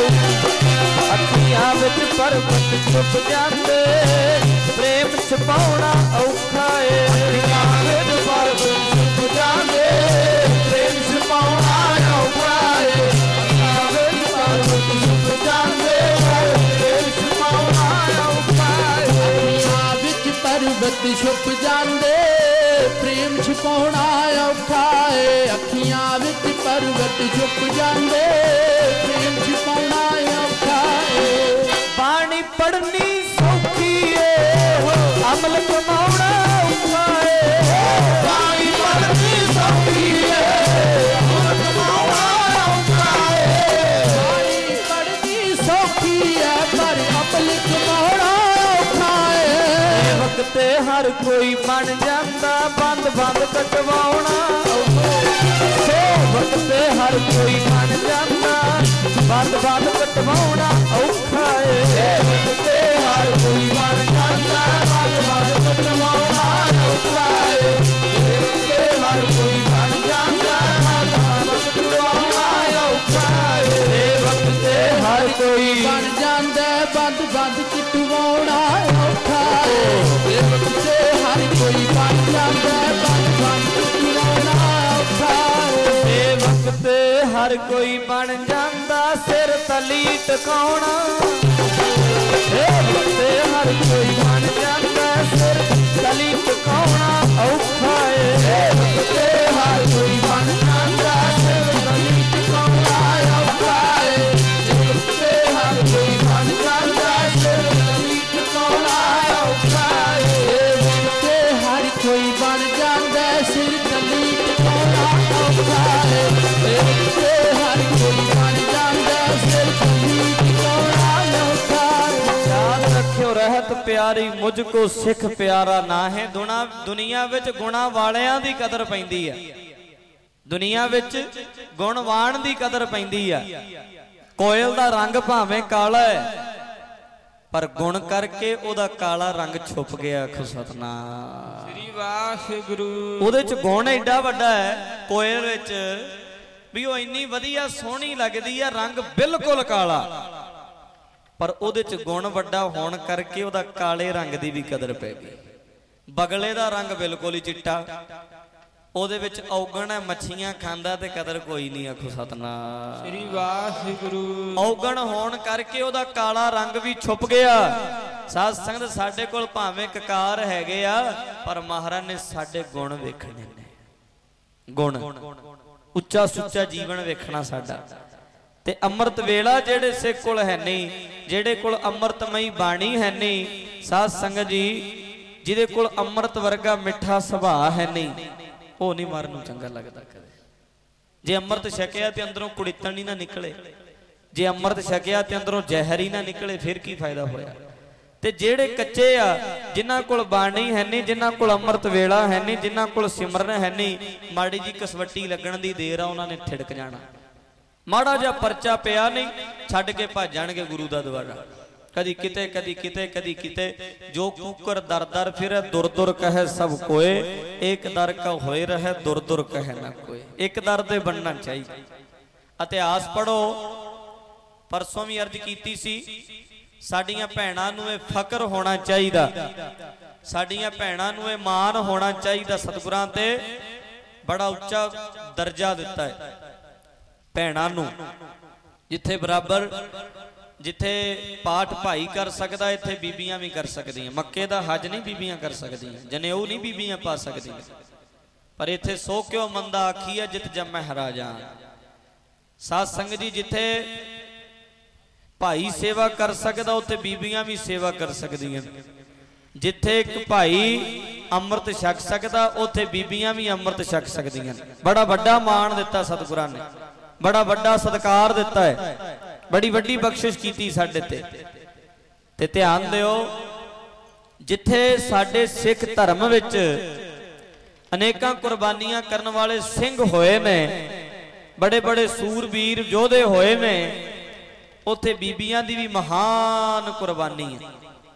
Speaker 1: ਅੱਖੀਆਂ ਵਿੱਚ ਪਰਬਤ ਛੁਪ ਜਾਂਦੇ, ਪ੍ਰੇਮ ਛੁਪਾਉਣਾ ਔਖਾ ਏ,
Speaker 3: ਅੱਖੀਆਂ ਵਿੱਚ ਪਰਬਤ ਛੁਪ ਜਾਂਦੇ, ਪ੍ਰੇਮ ਛੁਪਾਉਣਾ ਔਖਾ ਏ, ਅੱਖੀਆਂ ਵਿੱਚ ਪਰਬਤ ਛੁਪ ਜਾਂਦੇ, ਪ੍ਰੇਮ ਛੁਪਾਉਣਾ ਔਖਾ ਏ, ਅੱਖੀਆਂ ਵਿੱਚ ਪਰਬਤ ਛੁਪ ਜਾਂਦੇ, ਪ੍ਰੇਮ ਛੁਪਾਉਣਾ ਔਖਾ ਏ, ਅੱਖੀਆਂ ਵਿੱਚ ਪਰਬਤ ਛੁਪ ਜਾਂਦੇ, ਪ੍ਰੇਮ ਛੁਪਾਉਣਾ ਔਖਾ ਏ,
Speaker 1: ਬਾਣੀ ਪੜ੍ਹਨੀ ਸੌਖੀ ਏ, ਅਮਲ ਕਮਾਉਣਾ ਔਖਾ ਏ,
Speaker 3: ਬਾਣੀ ਪੜ੍ਹਨੀ ਸੌਖੀ ਏ, ਅਮਲ ਕਮਾਉਣਾ ਔਖਾ ਏ, ਬਾਣੀ ਪੜ੍ਹਨੀ ਸੌਖੀ ਏ, ਪਰ ਅਮਲ ਕਮਾਉਣਾ ਔਖਾ ਏ,
Speaker 1: ਵਕਤ ਹਰ ਕੋਈ ਬਣ ਜਾਂਦਾ, ਬੰਦ ਬੰਦ ਕਟਵਾਉਣਾ ਔਖਾ, ਵਕਤ ਹਰ ਕੋਈ ਬਣ ਜਾਂਦਾ, ਬੰਦ ਬੰਦ ਕਟਵਾਉਣਾ ਔਖਾ ਏ,
Speaker 3: ਵਕਤ ਹਰ ਕੋਈ ਬਣ ਜਾਂਦਾ, ਬੰਦ ਬੰਦ ਕਟਵਾਉਣਾ ਔਖਾ ਏ, ਵਕਤ ਹਰ ਕੋਈ ਬਣ ਜਾਂਦਾ, ਬੰਦ ਬੰਦ ਕਟਵਾਉਣਾ ਔਖਾ ਏ, ਵਕਤ ਹਰ ਕੋਈ ਬਣ ਜਾਂਦਾ, ਬੰਦ ਬੰਦ ਕਟਵਾਉਣਾ ਔਖਾ ਏ, ਵਕਤ ਹਰ ਕੋਈ ਬਣ ਜਾਂਦਾ, ਬੰਦ ਬੰਦ ਕਟਵਾਉਣਾ ਔਖਾ ਏ,
Speaker 1: ਵਕਤ ਹਰ ਕੋਈ ਬਣ ਜਾਂਦਾ, ਸਿਰ ਤਲੀ ਟਿਕਾਉਣਾ, ਵਕਤ ਹਰ ਕੋਈ ਬਣ ਜਾਂਦਾ, ਸਿਰ ਤਲੀ ਟਿਕਾਉਣਾ ਔਖਾ ਏ,
Speaker 3: ਵਕਤ ਹਰ ਕੋਈ ਬਣ ਜਾਂਦਾ, ਸਿਰ ਤਲੀ ਟਿਕਾਉਣਾ ਔਖਾ ਏ, ਵਕਤ ਹਰ ਕੋਈ ਬਣ ਜਾਂਦਾ, ਸਿਰ ਤਲੀ ਟਿਕਾਉਣਾ ਔਖਾ ਏ, ਵਕਤ ਹਰ ਕੋਈ ਬਣ ਜਾਂਦਾ, ਸਿਰ ਤਲੀ ਟਿਕਾਉਣਾ ਔਖਾ ਏ, ਵਕਤ ਹਰ ਕੋਈ ਬਣ ਜਾਂਦਾ, ਸਿਰ ਤਲੀ ਟਿਕਾਉਣਾ ਔਖਾ ਏ,
Speaker 1: ਯਾਦ ਰੱਖਿਓ ਰਹਿਤ ਪਿਆਰੀ ਮੁਝ ਕੋ ਸਿੱਖ ਪਿਆਰਾ ਨਾ ਹੈ, ਦੁਨੀਆ ਵਿੱਚ ਗੁਣਾ ਵਾਲਿਆਂ ਦੀ ਕਦਰ ਪੈਂਦੀ ਆ, ਦੁਨੀਆ ਵਿੱਚ ਗੁਣਵਾਨ ਦੀ ਕਦਰ ਪੈਂਦੀ ਆ, ਕੋਇਲ ਦਾ ਰੰਗ ਭਾਵੇਂ ਕਾਲਾ ਹੈ ਪਰ ਗੁਣ ਕਰਕੇ ਉਹਦਾ ਕਾਲਾ ਰੰਗ ਛੁਪ ਗਿਆ, ਆਖੋ ਸਤਨਾਮ
Speaker 2: ਸ੍ਰੀ ਵਾਹਿਗੁਰੂ,
Speaker 1: ਉਹਦੇ ਚ ਗੁਣ ਐਡਾ ਵੱਡਾ ਹੈ ਕੋਇਲ ਵਿੱਚ ਵੀ ਉਹ ਇੰਨੀ ਵਧੀਆ ਸੋਹਣੀ ਲੱਗਦੀ ਆ, ਰੰਗ ਬਿਲਕੁਲ ਕਾਲਾ, ਪਰ ਉਹਦੇ ਚ ਗੁਣ ਵੱਡਾ ਹੋਣ ਕਰਕੇ ਉਹਦਾ ਕਾਲੇ ਰੰਗ ਦੀ ਵੀ ਕਦਰ ਪੈ ਗਈ। ਬਗਲੇ ਦਾ ਰੰਗ ਬਿਲਕੁਲ ਹੀ ਚਿੱਟਾ, ਉਹਦੇ ਵਿੱਚ ਔਗਣ ਹੈ, ਮੱਛੀਆਂ ਖਾਂਦਾ ਤੇ ਕਦਰ ਕੋਈ ਨਹੀਂ। ਆਖੋ ਸਤਨਾਮ
Speaker 2: ਸ੍ਰੀ ਵਾਹਿਗੁਰੂ।
Speaker 1: ਔਗਣ ਹੋਣ ਕਰਕੇ ਉਹਦਾ ਕਾਲਾ ਰੰਗ ਵੀ ਛੁਪ ਗਿਆ। ਸਾਧ ਸੰਗਤ ਸਾਡੇ ਕੋਲ ਭਾਵੇਂ ਕਕਾਰ ਹੈਗੇ ਆ, ਪਰ ਮਹਾਰਾਜ ਨੇ ਸਾਡੇ ਗੁਣ ਵੇਖਣੇ ਨੇ। ਗੁਣ ਉੱਚਾ ਸੁੱਚਾ ਜੀਵਨ ਵੇਖਣਾ ਸਾਡਾ। ਤੇ ਅੰਮ੍ਰਿਤ ਵੇਲਾ ਜਿਹੜੇ ਸਿੱਖ ਕੋਲ ਹੈ ਨਹੀਂ, ਜਿਹੜੇ ਕੋਲ ਅੰਮ੍ਰਿਤਮਈ ਬਾਣੀ ਹੈ ਨਹੀਂ, ਸਾਧ ਸੰਗਤ ਜੀ ਜਿਹਦੇ ਕੋਲ ਅੰਮ੍ਰਿਤ ਵਰਗਾ ਮਿੱਠਾ ਸੁਭਾਅ ਹੈ ਨਹੀਂ, ਉਹ ਨਹੀਂ ਮਰਨ ਨੂੰ ਚੰਗਾ ਲੱਗਦਾ ਕਦੇ। ਜੇ ਅੰਮ੍ਰਿਤ ਛਕਿਆ ਤੇ ਅੰਦਰੋਂ ਕੁੜਿੱਤਣ ਹੀ ਨਾ ਨਿਕਲੇ, ਜੇ ਅੰਮ੍ਰਿਤ ਛਕਿਆ ਤੇ ਅੰਦਰੋਂ ਜ਼ਹਿਰ ਹੀ ਨਾ ਨਿਕਲੇ, ਫਿਰ ਕੀ ਫਾਇਦਾ ਹੋਇਆ। ਤੇ ਜਿਹੜੇ ਕੱਚੇ ਆ, ਜਿਨ੍ਹਾਂ ਕੋਲ ਬਾਣੀ ਹੈ ਨਹੀਂ, ਜਿਨ੍ਹਾਂ ਕੋਲ ਅੰਮ੍ਰਿਤ ਵੇਲਾ ਹੈ ਨਹੀਂ, ਜਿਨ੍ਹਾਂ ਕੋਲ ਸਿਮਰਨ ਹੈ ਨਹੀਂ, ਮਾੜੀ ਜੀ ਕਸਵੱਟੀ ਲੱਗਣ ਦੀ ਦੇਰ ਆ, ਉਹਨਾਂ ਨੇ ਠਿੜਕ ਜਾਣਾ। ਮਾੜਾ ਜਿਹਾ ਪਰਚਾ ਪਿਆ ਨਹੀਂ, ਛੱਡ ਕੇ ਭੱਜ ਜਾਣਗੇ ਗੁਰੂ ਦਾ ਦਵਾਰਾ। ਕਦੀ ਕਿਤੇ ਕਦੀ ਕਿਤੇ ਕਦੀ ਕਿਤੇ। ਜੋ ਕੂਕਰ ਦਰ ਦਰ ਫਿਰੇ, ਦੁਰ ਦੁਰ ਕਹੇ ਸਭ ਕੋਏ, ਇੱਕ ਦਰ ਕਾ ਹੋਏ ਰਹੇ, ਦੁਰ ਦੁਰ ਕਹੇ ਨਾ ਕੋਏ। ਇੱਕ ਦਰ ਤੇ ਬਣਨਾ ਚਾਹੀਦਾ। ਇਤਿਹਾਸ ਪੜੋ, ਪਰਸੋਂ ਵੀ ਅਰਜ਼ ਕੀਤੀ ਸੀ, ਸਾਡੀਆਂ ਭੈਣਾਂ ਨੂੰ ਇਹ ਫਕਰ ਹੋਣਾ ਚਾਹੀਦਾ, ਸਾਡੀਆਂ ਭੈਣਾਂ ਨੂੰ ਇਹ ਮਾਣ ਹੋਣਾ ਚਾਹੀਦਾ। ਸਤਿਗੁਰਾਂ ਤੇ ਬੜਾ ਉੱਚਾ ਦਰਜਾ ਦਿੱਤਾ ਹੈ ਭੈਣਾਂ ਨੂੰ। ਜਿੱਥੇ ਬਰਾਬਰ, ਜਿੱਥੇ ਪਾਠ ਭਾਈ ਕਰ ਸਕਦਾ, ਇੱਥੇ ਬੀਬੀਆਂ ਵੀ ਕਰ ਸਕਦੀਆਂ। ਮੱਕੇ ਦਾ ਹਜ ਨਹੀਂ ਬੀਬੀਆਂ ਕਰ ਸਕਦੀਆਂ, ਜਨੇਊ ਨਹੀਂ ਬੀਬੀਆਂ ਪਾ ਸਕਦੀਆਂ, ਪਰ ਇੱਥੇ ਸੋ ਕਿਉ ਮੰਦਾ ਆਖੀਆ ਜਿਤ ਜੰਮੈ ਹਰਾਜਾਂ। ਸਾਧ ਸੰਗਤ ਜੀ ਜਿੱਥੇ ਭਾਈ ਸੇਵਾ ਕਰ ਸਕਦਾ, ਉੱਥੇ ਬੀਬੀਆਂ ਵੀ ਸੇਵਾ ਕਰ ਸਕਦੀਆਂ। ਜਿੱਥੇ ਇੱਕ ਭਾਈ ਅੰਮ੍ਰਿਤ ਛਕ ਸਕਦਾ, ਉੱਥੇ ਬੀਬੀਆਂ ਵੀ ਅੰਮ੍ਰਿਤ ਛਕ ਸਕਦੀਆਂ। ਬੜਾ ਵੱਡਾ ਮਾਣ ਦਿੱਤਾ ਸਤਿਗੁਰਾਂ ਨੇ, ਬੜਾ ਵੱਡਾ ਸਤਿਕਾਰ ਦਿੱਤਾ ਹੈ, ਬੜੀ ਵੱਡੀ ਬਖਸ਼ਿਸ਼ ਕੀਤੀ ਸਾਡੇ ਤੇ ਧਿਆਨ ਦਿਓ, ਜਿੱਥੇ ਸਾਡੇ ਸਿੱਖ ਧਰਮ ਵਿੱਚ ਅਨੇਕਾਂ ਕੁਰਬਾਨੀਆਂ ਕਰਨ ਵਾਲੇ ਸਿੰਘ ਹੋਏ ਨੇ, ਬੜੇ ਬੜੇ ਸੂਰਬੀਰ ਯੋਧੇ ਹੋਏ ਨੇ, ਉੱਥੇ ਬੀਬੀਆਂ ਦੀ ਵੀ ਮਹਾਨ ਕੁਰਬਾਨੀ ਹੈ।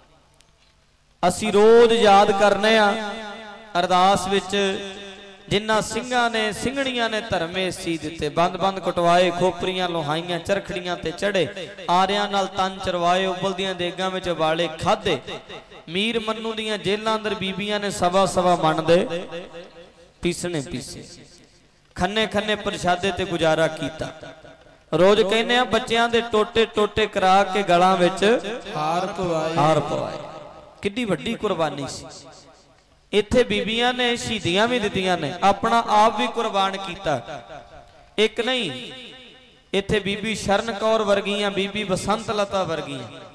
Speaker 1: ਅਸੀਂ ਰੋਜ਼ ਯਾਦ ਕਰਨੇ ਆ ਅਰਦਾਸ ਵਿੱਚ, ਜਿਨ੍ਹਾਂ ਸਿੰਘਾਂ ਨੇ ਸਿੰਘਣੀਆਂ ਨੇ ਧਰਮੇ ਸੀ ਦਿੱਤੇ, ਬੰਦ ਬੰਦ ਕਟਵਾਏ, ਖੋਪਰੀਆਂ ਲੋਹਾਈਆਂ, ਚਰਖੜੀਆਂ ਤੇ ਚੜੇ, ਆਰਿਆਂ ਨਾਲ ਤਨ ਚਰਵਾਏ, ਉਬਲਦੀਆਂ ਦੇਗਾਂ ਵਿੱਚ ਉਬਾਲੇ ਖਾਦੇ, ਮੀਰ ਮੰਨੂ ਦੀਆਂ ਜੇਲਾਂ ਅੰਦਰ ਬੀਬੀਆਂ ਨੇ ਸਵਾ ਸਵਾ ਮਣ ਦੇ ਪੀਸਣੇ ਪੀਸੇ, ਖੰਨੇ ਖੰਨੇ ਪ੍ਰਸ਼ਾਦੇ ਤੇ ਗੁਜ਼ਾਰਾ ਕੀਤਾ। ਰੋਜ਼ ਕਹਿੰਦੇ ਆ ਬੱਚਿਆਂ ਦੇ ਟੋਟੇ ਟੋਟੇ ਕਰਾ ਕੇ ਗਲਾਂ ਵਿੱਚ
Speaker 2: ਹਾਰ
Speaker 1: ਪਵਾਏ। ਕਿੱਡੀ ਵੱਡੀ ਕੁਰਬਾਨੀ ਸੀ। ਇੱਥੇ ਬੀਬੀਆਂ ਨੇ ਸ਼ਹੀਦੀਆਂ ਵੀ ਦਿੱਤੀਆਂ ਨੇ, ਆਪਣਾ ਆਪ ਵੀ ਕੁਰਬਾਨ ਕੀਤਾ। ਇੱਕ ਨਹੀਂ, ਇੱਥੇ ਬੀਬੀ ਸ਼ਰਨ ਕੌਰ ਵਰਗੀਆਂ, ਬੀਬੀ ਬਸੰਤ ਲਤਾ ਵਰਗੀਆਂ,